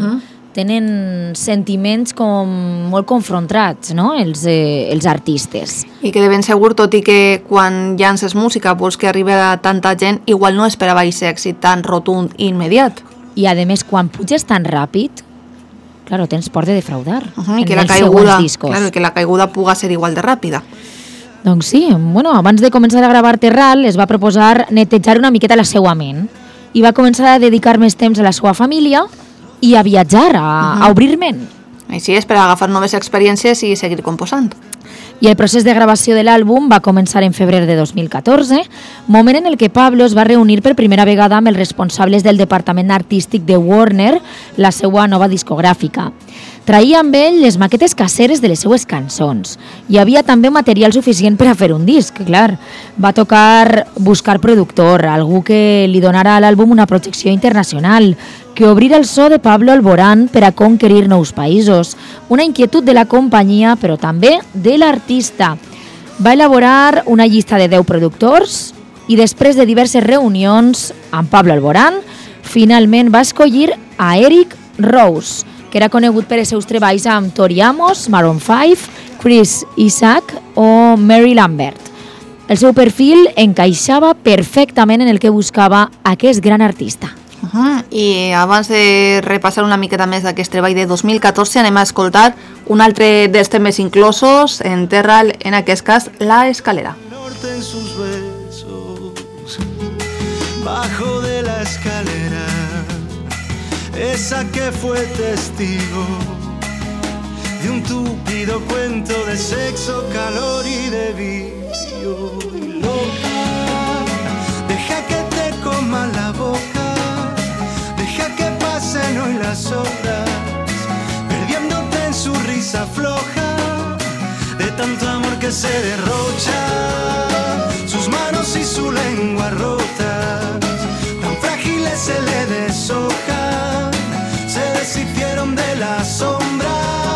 Tenen sentiments com molt confrontats, no?, els artistes. I que de ben segur, tot i que quan llances música vols que arribi a tanta gent, igual no esperava aquest èxit tan rotund i immediat. I a més, quan puges tan ràpid, claro, tens por de defraudar. I que la caiguda puga ser igual de ràpida. Doncs sí, bueno, abans de començar a gravar Terral es va proposar netejar una miqueta la seva ment i va començar a dedicar més temps a la seva família i a viatjar, a obrir ment. Així és, per agafar noves experiències i seguir composant. I el procés de gravació de l'àlbum va començar en febrer de 2014, moment en el que Pablo es va reunir per primera vegada amb els responsables del departament artístic de Warner, la seva nova discogràfica. Traïa amb ell les maquetes caseres de les seues cançons. Hi havia també material suficient per a fer un disc, clar. Va tocar buscar productor, algú que li donara a l'àlbum una projecció internacional, que obrira el so de Pablo Alborán per a conquerir nous països, una inquietud de la companyia, però també de l'artista. Va elaborar una llista de 10 productors i després de diverses reunions amb Pablo Alborán, finalment va escollir a Eric Rose, que era conegut per els seus treballs amb Tori Amos, Maroon 5, Chris Isaak o Mary Lambert. El seu perfil encaixava perfectament en el que buscava aquest gran artista. I abans de repassar una miqueta més d'aquest treball de 2014 anem a escoltar un altre dels temes inclosos en Terral, en aquest cas La Escalera. En sus besos, bajo de la escalera, esa que fue testigo de un túpido cuento de sexo, calor y de vicio. Y loca, deja que te coma la boca, deja que pasen hoy las horas, perdiéndote en su risa floja, de tanto amor que se derrocha, sus manos y su lengua rotas, tan frágiles se le deshojan, se deshicieron de la sombra.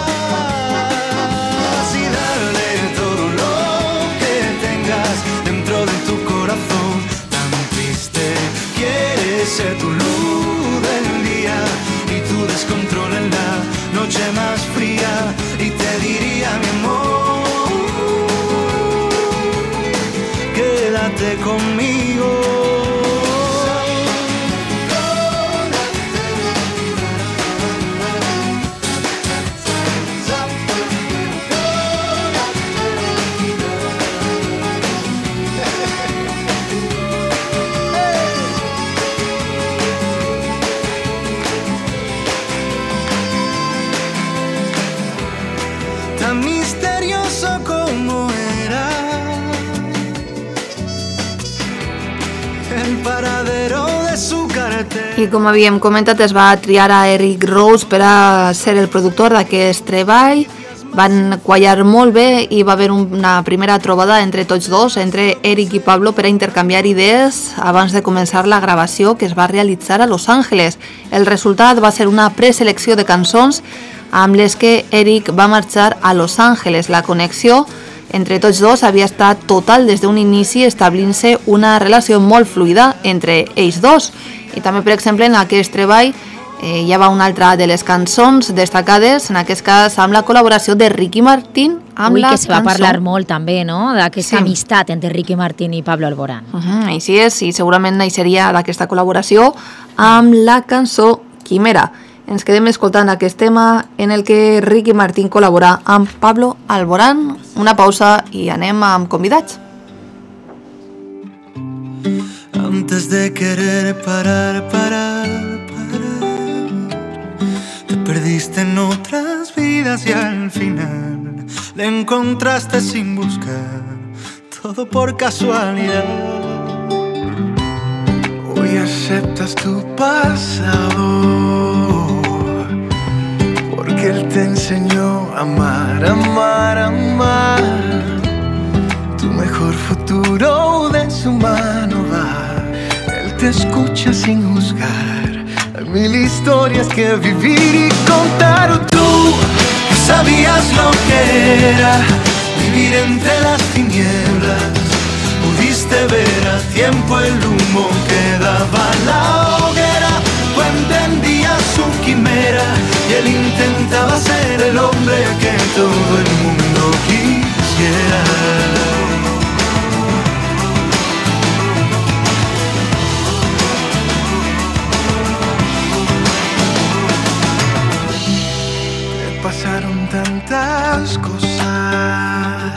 Y darle todo lo que tengas dentro de tu corazón, tan triste quieres ser tu luz del día y tu descontrol en la noche más fría. Y te diría, mi amor, quédate conmigo. Tan misterioso como era el paradero de su cartel. I com havíem comentat, es va triar a Eric Rose per a ser el productor d'aquest treball. Van quallar molt bé i va haver una primera trobada entre tots dos, entre Eric i Pablo, per a intercanviar idees abans de començar la gravació, que es va realitzar a Los Angeles. El resultat va ser una preselecció de cançons amb les que Eric va marxar a Los Angeles. La connexió entre tots dos havia estat total des d'un inici, establint-se una relació molt fluida entre ells dos. I també, per exemple, en aquest treball hi va una altra de les cançons destacades, en aquest cas amb la col·laboració de Ricky Martin amb la que se va parlar molt també, no?, d'aquesta amistat entre Ricky Martin i Pablo Alborán. Així és, i segurament naixeria d'aquesta col·laboració amb la cançó Quimera. Ens quedem escoltant aquest tema en el que Ricky Martin col·labora amb Pablo Alborán. Una pausa i anem amb convidats. Antes de querer parar, te perdiste en otras vidas y al final le encontraste sin buscar, todo por casualidad. Hoy aceptas tu pasado, porque él te enseñó a amar, amar, amar. Tu mejor futuro de su mano va. Él te escucha sin juzgar. Hay mil historias que vivir y contar. Tú que sabías lo que era vivir entre las tinieblas, pudiste ver a tiempo el humo que daba la hoguera. Tú entendías su quimera y él intentaba ser el hombre que todo el mundo quisiera. Te pasaron tantas cosas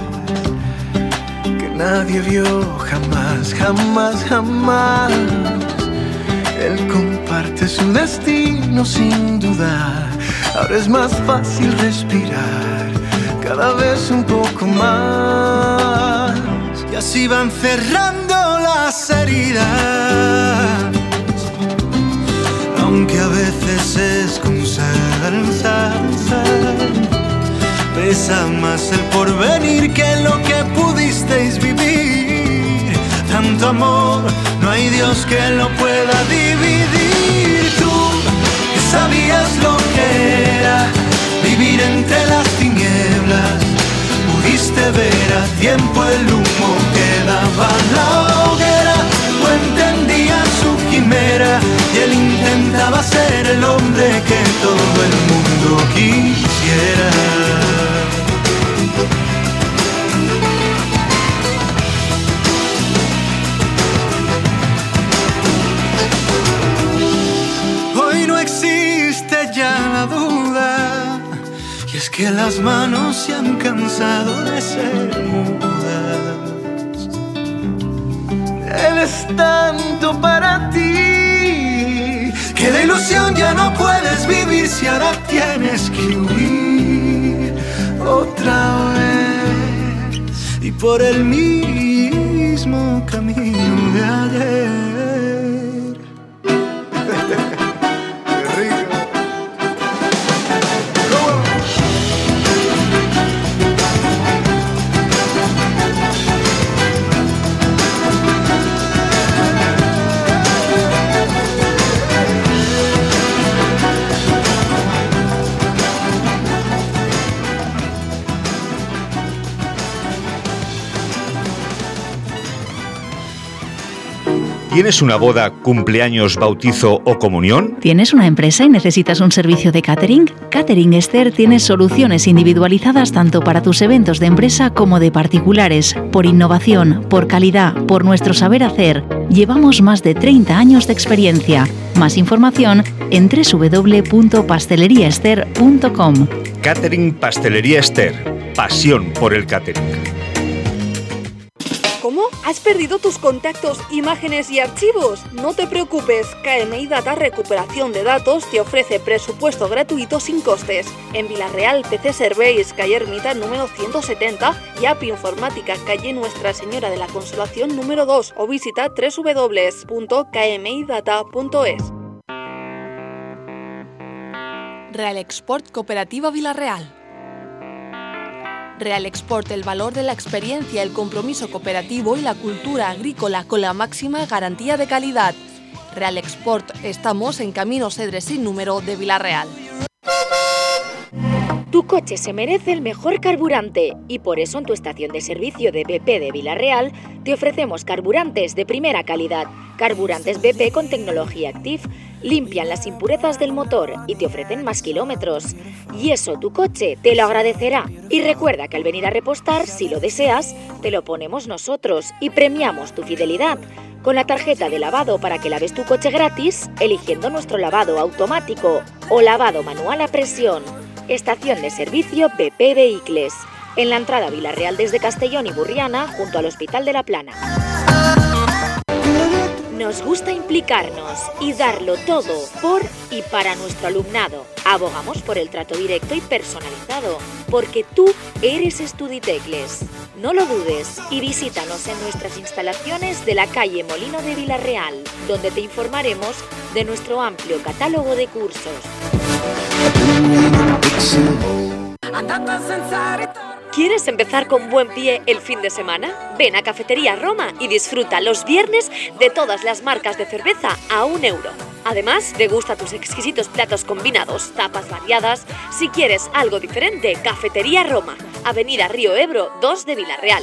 que nadie vio jamás, jamás, jamás. Él comparte su destino sin dudar. Ahora es más fácil respirar, cada vez un poco más. Y así van cerrando las heridas, aunque a veces es con salsa. Pesa más el porvenir que lo que pudisteis vivir. Tanto amor, no hay Dios que lo pueda dividir. Tú que sabías lo que era vivir entre las tinieblas, pudiste ver a tiempo el humo que daba la hoguera. Tú entendías su quimera y él intentaba ser el hombre que todo el mundo quisiera. que las manos se han cansado de ser mudas. Él es tanto para ti que de ilusión ya no puedes vivir si ahora tienes que huir otra vez y por el mismo camino de ayer. ¿Tienes una boda, cumpleaños, bautizo o comunión? ¿Tienes una empresa y necesitas un servicio de catering? Catering Esther tiene soluciones individualizadas tanto para tus eventos de empresa como de particulares. Por innovación, por calidad, por nuestro saber hacer. Llevamos más de 30 años de experiencia. Más información en www.pasteleriaester.com. Catering Pastelería Esther. Pasión por el catering. ¿Cómo? ¿Has perdido tus contactos, imágenes y archivos? No te preocupes, KMI Data Recuperación de Datos te ofrece presupuesto gratuito sin costes. En Vilarreal, PC Serveis, calle Ermita número 170 y App Informática, calle Nuestra Señora de la Consolación número 2 o visita www.kmidata.es. Real Export Cooperativa Vilarreal. Real Export, el valor de la experiencia, el compromiso cooperativo y la cultura agrícola con la máxima garantía de calidad. Real Export, estamos en Camino Cedre sin número de Vilarreal. Tu coche se merece el mejor carburante y por eso en tu estación de servicio de BP de Vilarreal te ofrecemos carburantes de primera calidad. Carburantes BP con tecnología Active limpian las impurezas del motor y te ofrecen más kilómetros. Y eso tu coche te lo agradecerá. Y recuerda que al venir a repostar, si lo deseas, te lo ponemos nosotros y premiamos tu fidelidad con la tarjeta de lavado para que laves tu coche gratis eligiendo nuestro lavado automático o lavado manual a presión. Estación de servicio BP Vehicles, en la entrada Vilarreal desde Castellón y Burriana, junto al Hospital de la Plana. Nos gusta implicarnos y darlo todo por y para nuestro alumnado. Abogamos por el trato directo y personalizado, porque tú eres Estuditecles. No lo dudes y visítanos en nuestras instalaciones de la calle Molino de Vilarreal, donde te informaremos de nuestro amplio catálogo de cursos. ¿Quieres empezar con buen pie el fin de semana? Ven a Cafetería Roma y disfruta los viernes de todas las marcas de cerveza a €1. Además, degusta tus exquisitos platos combinados, tapas variadas. Si quieres algo diferente, Cafetería Roma, Avenida Río Ebro 2 de Vilarreal.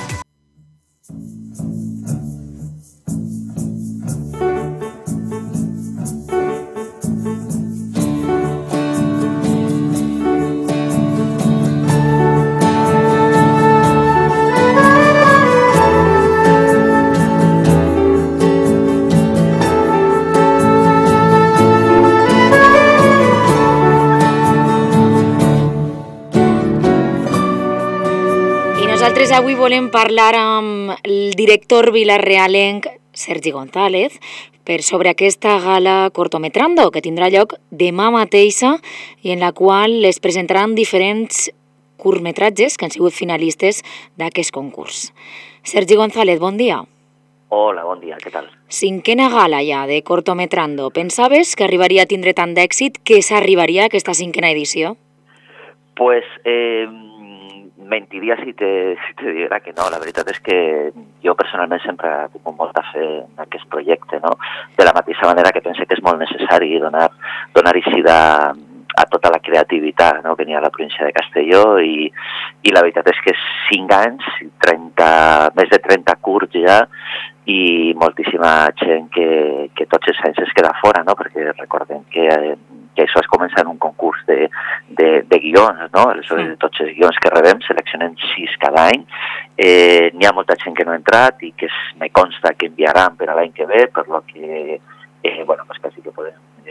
Nosaltres avui volem parlar amb el director vilarrealenc Sergi González sobre aquesta gala Cortometrando que tindrà lloc demà mateixa i en la qual es presentaran diferents curtmetratges que han sigut finalistes d'aquest concurs. Sergi González, bon dia. Hola, bon dia, què tal? Cinquena gala ja de Cortometrando. Pensaves que arribaria a tindre tant d'èxit que s'arribaria a aquesta cinquena edició? Pues mentiria si te diguera que no. La veritat és que jo personalment sempre he tingut molta fe en aquest projecte, no? De la mateixa manera que pense que és molt necessari donar eixida a tota la creativitat, no? Que n'hi ha a la província de Castelló i la veritat és que 5 anys, més de 30 curts ja i moltíssima gent que tots els anys es queda fora, no? Perquè recordem que això es comença en un concurs de guions, no? Aleshores, de tots els guions que rebem, seleccionem 6 cada any. N'hi ha molta gent que no ha entrat i que me consta que enviaran per a l'any que ve, per lo que, bueno, pues casi que podem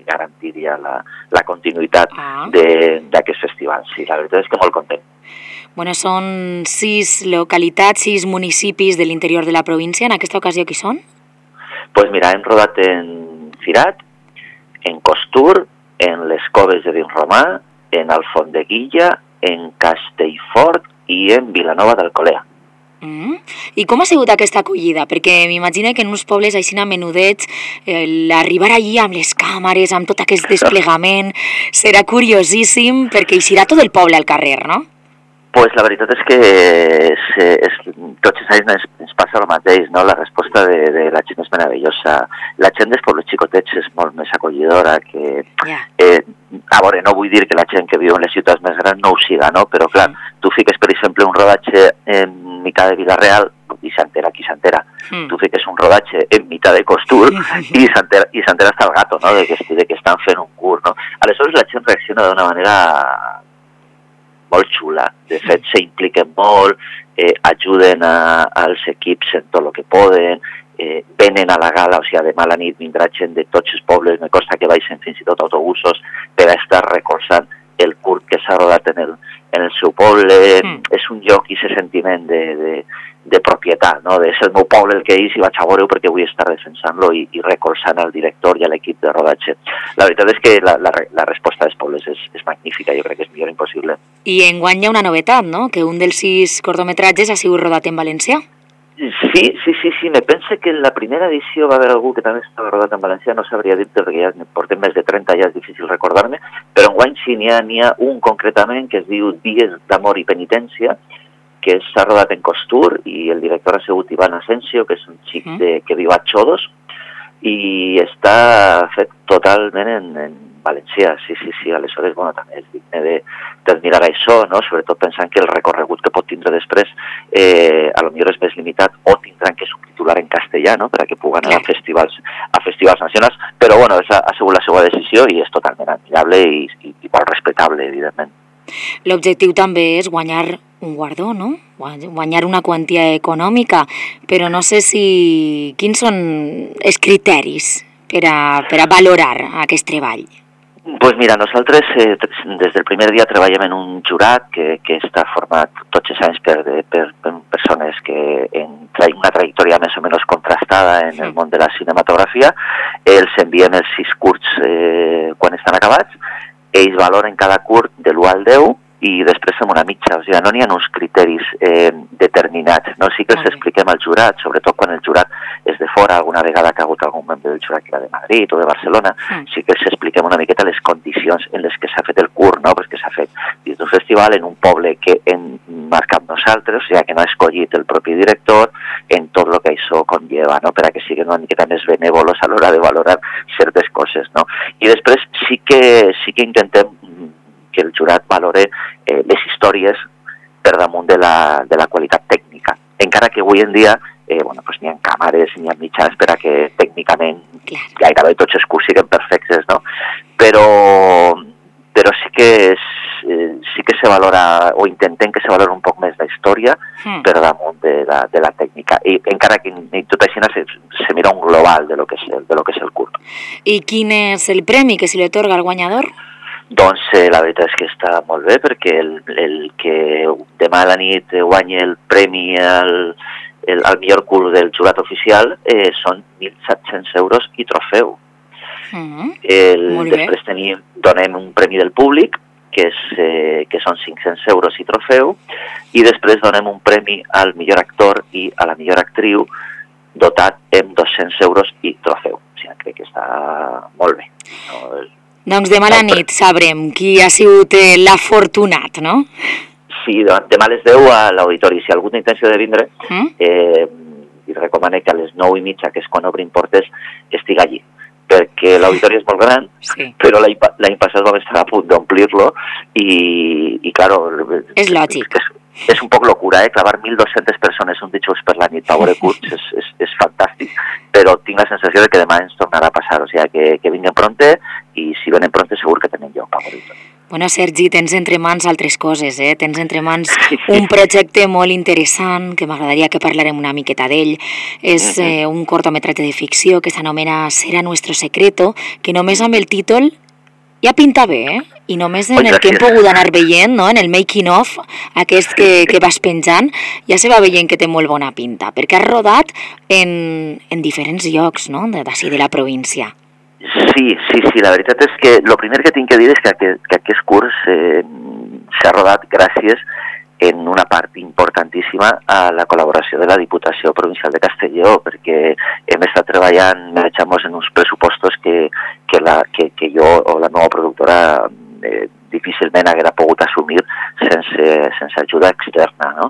garantiria la continuïtat d'aquest festival. Sí, la veritat és que molt content. Bueno, són 6 localitats, 6 municipis de l'interior de la província. En aquesta ocasió, qui són? Pues mira, hem rodat en Cirat, en Costur, en les Coves de Vinromà, en Alfondeguilla, en Castellfort i en Vilanova d'Alcolea. I com ha sigut aquesta acollida? Perquè m'imagino que en uns pobles així menudets, l'arribar allí amb les càmeres, amb tot aquest desplegament, serà curiosíssim perquè hi serà tot el poble al carrer, no? Pues la veritat és que tots els anys ens passa el mateix, no? La resposta de la gent és meravellosa. La gent dels pobles xicotets és molt més acollidora que... A veure, no vull dir que la gent que viu en les ciutats més grans no ho siga, no? Però clar, tu fiques, per exemple, un rodatge en mitjà de Vila-real i s'entera qui s'entera. Tu fiques un rodatge en mitjà de Costur i s'entera hasta el gato, no? De que estan fent un curt, no? Aleshores la gent reacciona d'una manera molt xula. De fet, s'impliquen molt, ajuden als equips en tot el que poden, venen a la gala, o sigui, demà a la nit vindrà gent de tots els pobles, me costa que baixen fins i tot autobusos per estar recolzant el curt que s'ha rodat en el seu poble. És un lloc i aquest sentiment de propietat, no? És el meu poble el que és i vaig a veure-ho perquè vull estar defensant-lo i recolzant al director i a l'equip de rodatge. La veritat és que la resposta dels pobles és magnífica, jo crec que és millor impossible. I enguany hi ha una novetat, no? Que un dels 6 cortometratges ha sigut rodat en valencià. Sí, me pensa que en la primera edició va haver algú que també estava rodat en valencià, no sabria dir-te perquè ja portem més de 30, ja és difícil recordar-me, però enguany sí n'hi ha un concretament que es diu Dies d'amor i penitència, que s'ha rodat en Costur i el director ha sigut Iván Asensio, que és un xic que viu a Xodos, i està fet totalment en valencià, sí, aleshores, bueno, també és digne d'admirar això, no? Sobretot pensant que el recorregut que pot tindre després a lo millor és més limitat o tindran que subtitular en castellà, no? Per a que puguen anar a festivals nacionals, però bueno, ha sigut la seva decisió i és totalment admirable i molt respectable, evidentment. L'objectiu també és guanyar un guardó, no? Guanyar una quantia econòmica, però no sé quins són els criteris per a valorar aquest treball. Pues mira, nosaltres des del primer dia treballem en un jurat que està format tots els anys per persones que en una trajectòria més o menys contrastada en el món de la cinematografia. Els enviem els 6 curts quan estan acabats, ells valoren cada curt de l'1 al 10 i després fem una mitja, o sigui, no n'hi ha uns criteris determinats, no? Sí que els expliquem al jurat, sobretot quan el jurat és de fora, alguna vegada que ha hagut algun membre del jurat que era de Madrid o de Barcelona, sí que els expliquem una miqueta les condicions en les que s'ha fet el curt, no? Perquè s'ha fet dins d'un festival en un poble que hem marcat nosaltres, o sigui, que no ha escollit el propi director, en tot el que això conlleva, no? Per a que siguin una miqueta més benèvolos a l'hora de valorar certes coses, no? I després sí que intentem que el jurat valore les històries per damunt de la qualitat tècnica. Encara que avui en dia n'hi ha càmeres, n'hi ha mitjans per a que tècnicament gairebé tots els curts siguin perfectes, no? Però sí que se valora, o intentem que se valora un poc més la història per damunt de la tècnica. I encara que tot això se mira un global de lo que és el curt. I quin és el premi que se li atorga al guanyador? Doncs la veritat és que està molt bé perquè el que demà a la nit guanya el premi al millor curt del jurat oficial són 1.700 euros i trofeu. Després donem un premi del públic que són 500 euros i trofeu i després donem un premi al millor actor i a la millor actriu dotat amb 200 euros i trofeu. O sigui, crec que està molt bé. Doncs demà a la nit sabrem qui ha sigut l'afortunat, no? Sí, demà a les 10 a l'auditori. Si algú té intenció de vindre, li recomano que a les 9:30, que és quan obrin portes, estigui allí. Perquè l'auditori és molt gran, però l'any passat vam estar a punt d'omplir-lo i claro... És lògic. és un poc locura, clavar 1.200 persones un dijous per la nit a veure curts és fantàstic, però tinc la sensació de que demà ens tornarà a passar, o sigui que vinguem pronte i si venen pronte segur que tenim lloc a veure. Bueno, Sergi, tens entre mans altres coses, Tens entre mans un projecte molt interessant, que m'agradaria que parlarem una miqueta d'ell. És un cortometratge de ficció que s'anomena Será nuestro secreto, que només amb el títol ja pinta bé, I només en el que hem pogut anar veient, no? En el making of, aquest que vas penjant, ja se va veient que té molt bona pinta, perquè has rodat en diferents llocs, no?, d'ací de la província. Sí, la veritat és que el primer que tinc que dir és que aquest curs s'ha rodat gràcies en una part importantíssima a la col·laboració de la Diputació Provincial de Castelló, perquè hem estat treballant, en uns pressupostos que jo o la nova productora difícilment haguera pogut assumir sense ajuda externa, no?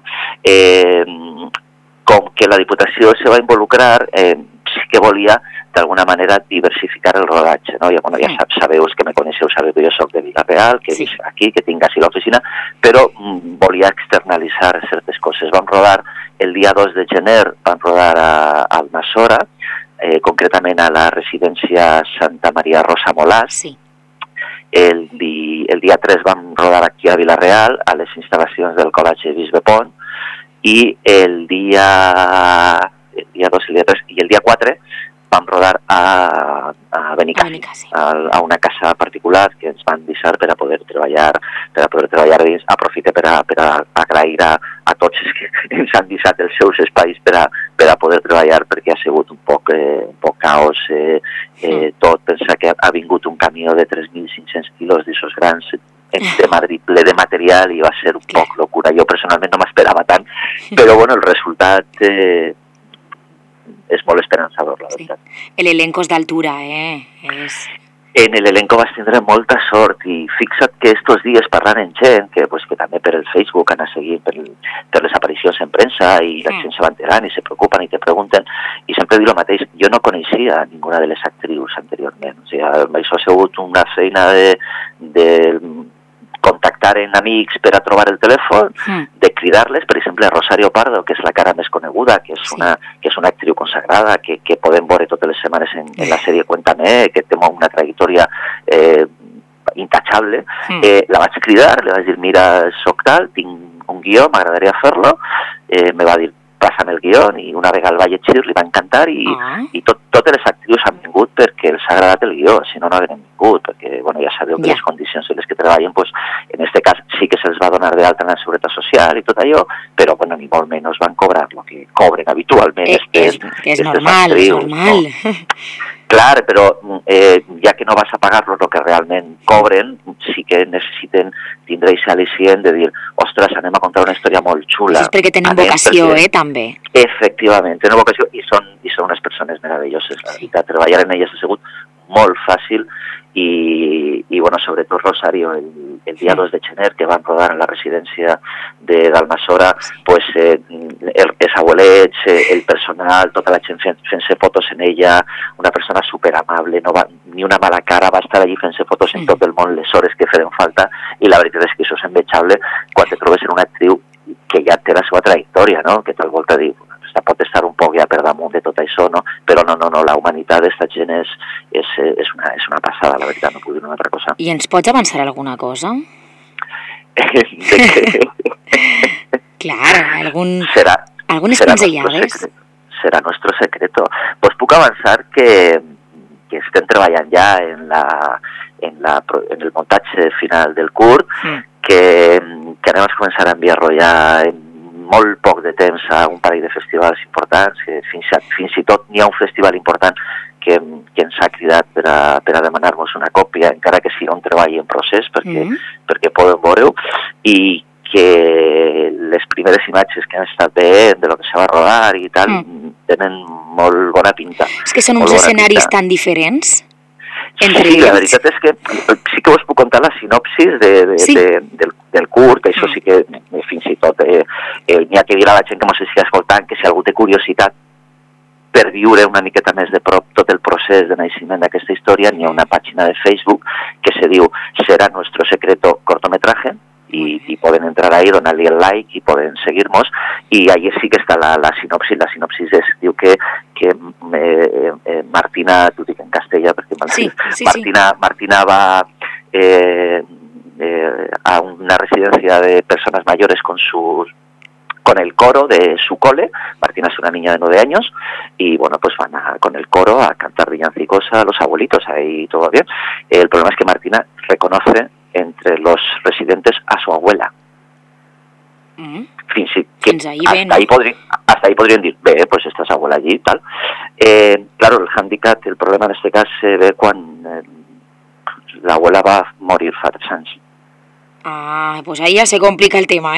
Com que la Diputació se va involucrar, sí que volia d'alguna manera diversificar el rodatge, no? Ja sabeu que me coneixeu, sabeu que jo soc de Vila-real, que visc aquí, que tinc així l'oficina, però volia externalitzar certes coses. Vam rodar el dia 2 de gener, vam rodar a Almassora, concretament a la residència Santa Maria Rosa Molàs. El dia 3 vam rodar aquí a Vila-real, a les instal·lacions del Col·legi Bisbe Pont, i el dia 2, el dia 3 i el dia 4 vam rodar a Benicàssim, a una casa particular que ens van deixar per a poder treballar dins. Aprofite per a agrair a tots els que ens han deixat els seus espais per a poder treballar, perquè ha sigut un poc caos tot. Pensa que ha vingut un camió de 3.500 quilos d'aixòs grans de Madrid ple de material i va ser un poc locura. Jo personalment no m'esperava tant, però bueno, el resultat és molt esperançador, la veritat. L'elenco és d'altura, En l'elenco vas tindre molta sort i fixa't que estos dies parlant amb gent que també per el Facebook han seguit per les aparicions en premsa i la gent se va enterant i se preocupen i te pregunten i sempre dic el mateix, jo no coneixia ninguna de les actrius anteriorment, o sigui, això ha sigut una feina de contactar amb amics per a trobar el telèfon, de cridar-les, per exemple, a Rosario Pardo, que és la cara més coneguda, que és una actriu consagrada, que podem veure totes les setmanes en la sèrie Cuéntame, que té una trajectòria intachable. La vaig cridar, li vaig dir, mira, soc tal, tinc un guió, m'agradaria fer-lo, me va dir, pásame el guión, i una vegada el va llegir, li va encantar, i totes les actrius han vingut perquè els ha agradat el guió, si no, no hagueren vingut, perquè, bueno, ja sabeu que les condicions en les que treballen, pues, en aquest cas sí que se'ls va donar d'alta en la Seguretat Social i tot allò, però, bueno, ni molt menys van cobrar el que cobren habitualment. És normal, és normal. Clar, però ja que no vas a pagar-los el que realment cobren, sí que necessiten tindre aquest al·licient de dir, ostres, anem a contar una història molt xula. Això és perquè tenen vocació, també. Efectivament, tenen vocació i són unes persones meravelloses. La veritat, treballar en elles ha sigut molt fàcil i bueno, sobretot Rosario, el dia 2 de gener, que van rodar en la residència d'Almassora, pues els abuelets, el personal, tota la gent fent-se fotos en ella, una persona superamable, no va, ni una mala cara, va estar allí fent-se fotos en tot el món les hores que feren falta, i la veritat és que això és envejable quan te trobes en una actriu que ja té la seva trajectòria, no? Que tal volta dir, pot estar un poc ja per damunt de tot això, no? Però no, la humanitat d'aquesta gent és una passada, la veritat, no puc dir una altra cosa. I ens pots avançar alguna cosa? Clar, algunes pinzellades. Serà nuestro secreto. Pues puc avançar que estem treballant ja en el muntatge final del curt, que anem a començar a enviar-lo ja en molt poc de temps a un parell de festivals importants, que fins i tot n'hi ha un festival important que ens ha cridat per a demanar-nos una còpia, encara que sigui un treball en procés, perquè podem veure-ho, i que les primeres imatges que han estat veient de lo que se va rodar i tal, tenen molt bona pinta. És que són uns escenaris tan diferents? Sí, la veritat és que sí que us puc contar la sinopsis del curt, això sí que fins i tot n'hi ha que dir a la gent que mos estigui escoltant que si algú té curiositat per viure una miqueta més de prop tot el procés de naixement d'aquesta història, n'hi ha una pàgina de Facebook que se diu Será nuestro secreto cortometraje, y pueden entrar ahí, donarle el like y pueden seguirnos, y ahí sí que está la sinopsis. La sinopsis diu que Martina, tu dic en castellà perquè Martina va a una residencia de personas mayores con el coro de su cole. Martina es una niña de 9 años y bueno, pues van con el coro a cantar villancicos a los abuelitos, ahí todo bien. El problema es que Martina reconoce entre los residentes a su abuela. Hasta ahí podrían decir, pues esta es abuela allí y tal. Claro, el handicap, el problema en este caso se ve cuando la abuela va a morir fa 3 anys. Ah, pues ahí ya se complica el tema,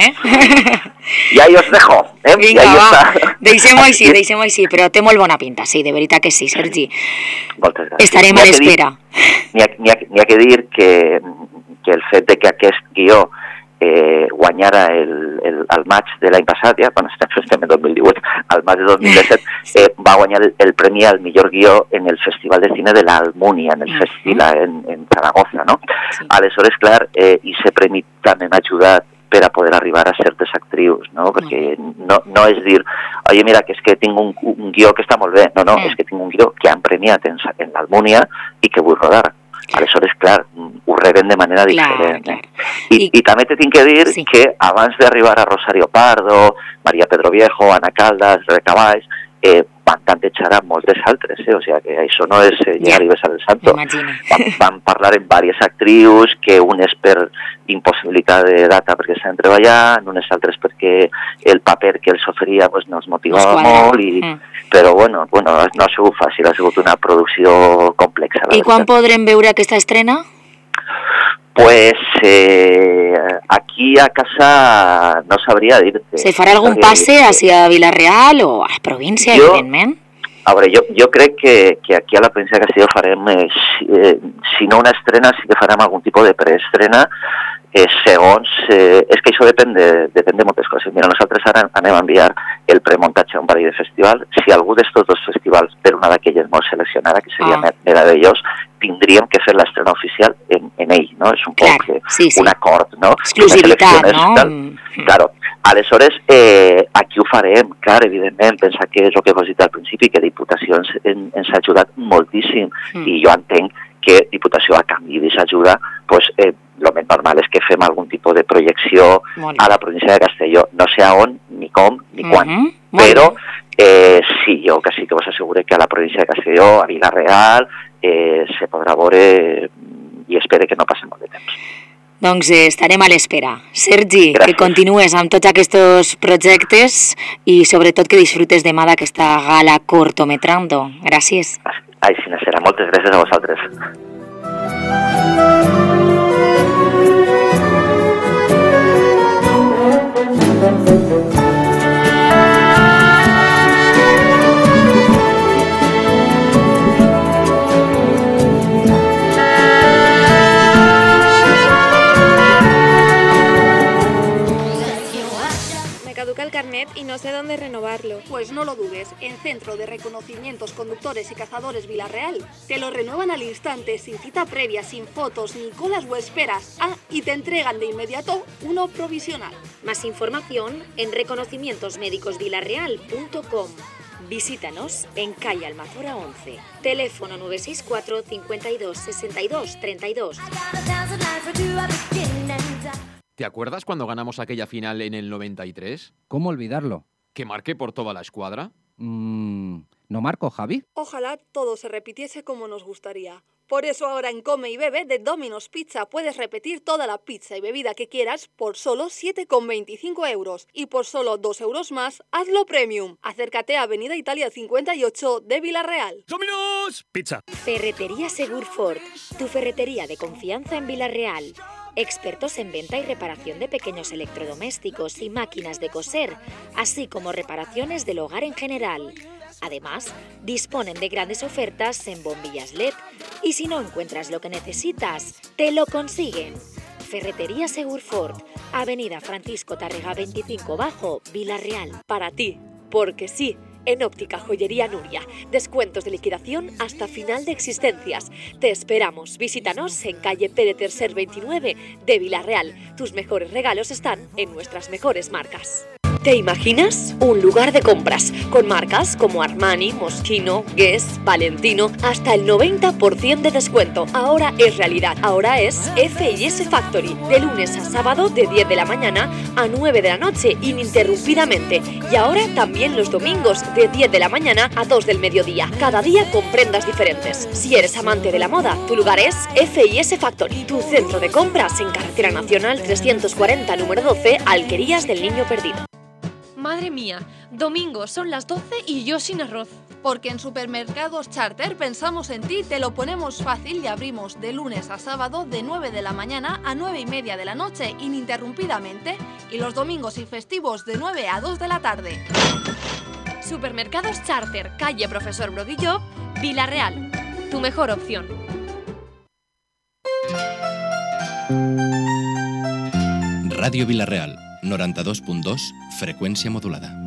I ahí os dejo, Vinga, va, deixem-ho així, però té molt bona pinta, sí, de veritat que sí, Sergi. Moltes gràcies. Estarem a l'espera. N'hi ha que dir que el fet de que aquest guió guanyara el maig de l'any passat, quan estem en 2018, al maig de 2017, va guanyar el premi al millor guió en el Festival de Cine de la Almunia, en el Festival en Zaragoza, no? Aleshores, clar, i ese premi també m'ha ajudat per a poder arribar a certes actrius, no? Perquè no és dir, oye, mira, que és que tinc un guió que està molt bé, no, és que tinc un guió que han premiat en l'Almunia i que vull rodar. Aleshores, clar, ho reben de manera diferent. I també te tinc que dir que abans d'arribar a Rosario Pardo, María Pedro Viejo, Ana Caldas, Rebeca Valls, van tantejar a moltes altres, o sigui que això no és llegar i besar el santo. Van parlar amb diverses actrius, que unes per impossibilitat de data perquè estaven treballant, unes altres perquè el paper que els oferia no els motivava molt, però bueno, no ha sigut fàcil, ha sigut una producció complexa. I quan podrem veure aquesta estrena? Pues aquí a casa no sabria dir-te. ¿Se farà algun passe hacia Vila-real o a la província, evidentment? A veure, jo crec que aquí a la província de Castelló farem, si no una estrena, sí que farem algun tipus de preestrena, segons... és que això depèn de moltes coses. Mira, nosaltres ara anem a enviar el premuntatge a un parell de festivals. Si algú d'estos dos festivals, per una d'aquelles molt seleccionada, que seria Meravellós, tindríem que fer l'estrena oficial en ell, no? És un poc un acord, no? Exclusivitat, no? Claro. Aleshores, aquí ho farem, clar, evidentment, pensa que és el que vos he dit al principi, que Diputacions ens ha ajudat moltíssim, i jo entenc que Diputació, a canvi d'aquesta ajuda, pues, el més normal és que fem algun tipus de projecció a la província de Castelló. No sé a on, ni com, ni quan, però sí, jo que sí que vos asseguro que a la província de Castelló, a Vila-real, se podrà veure i espero que no passi molt de temps. Doncs estarem a l'espera. Sergi, que continues amb tots aquests projectes i sobretot que disfrutes demà d'aquesta gala cortometrando. Gràcies. Ai, sí, serà. Moltes gràcies a vosaltres. El carnet y no sé dónde renovarlo. Pues no lo dudes, en Centro de Reconocimientos Conductores y Cazadores Vila-real te lo renuevan al instante, sin cita previa, sin fotos, ni colas o esperas. Y te entregan de inmediato uno provisional. Más información en reconocimientosmédicosvilarreal.com. Visítanos en calle Almazora 11. Teléfono 964 52 62 32. ¿Te acuerdas cuando ganamos aquella final en el 93? ¿Cómo olvidarlo? ¿Que marqué por toda la escuadra? ¿No marco, Javi? Ojalá todo se repitiese como nos gustaría. Por eso ahora en Come y Bebe de Domino's Pizza puedes repetir toda la pizza y bebida que quieras por solo 7,25 euros. Y por solo 2 euros más, hazlo premium. Acércate a Avenida Italia 58 de Vila-real. ¡Domino's Pizza! Ferretería Segurfort, tu ferretería de confianza en Vila-real. Expertos en venta y reparación de pequeños electrodomésticos y máquinas de coser, así como reparaciones del hogar en general. Además, disponen de grandes ofertas en bombillas LED y si no encuentras lo que necesitas, te lo consiguen. Ferretería Segurfort, Avenida Francisco Tárrega 25 Bajo, Vila-real. Para ti, porque sí. En Óptica Joyería Nuria, descuentos de liquidación hasta final de existencias. Te esperamos. Visítanos en calle Pere Tercer 29 de Vila-real. Tus mejores regalos están en nuestras mejores marcas. ¿Te imaginas? Un lugar de compras con marcas como Armani, Moschino, Guess, Valentino, hasta el 90% de descuento. Ahora es realidad. Ahora es F&S Factory, de lunes a sábado de 10 de la mañana a 9 de la noche, ininterrumpidamente. Y ahora también los domingos de 10 de la mañana a 2 del mediodía. Cada día con prendas diferentes. Si eres amante de la moda, tu lugar es F&S Factory, tu centro de compras en Carretera Nacional 340, número 12, Alquerías del Niño Perdido. Madre mía, domingo son las 12 y yo sin arroz. Porque en Supermercados Charter pensamos en ti, te lo ponemos fácil y abrimos de lunes a sábado de 9 de la mañana a 9 y media de la noche ininterrumpidamente y los domingos y festivos de 9 a 2 de la tarde. Supermercados Charter, calle Profesor Brodillo, Vila-real. Tu mejor opción. Radio Vila-real, 92.2, freqüència modulada.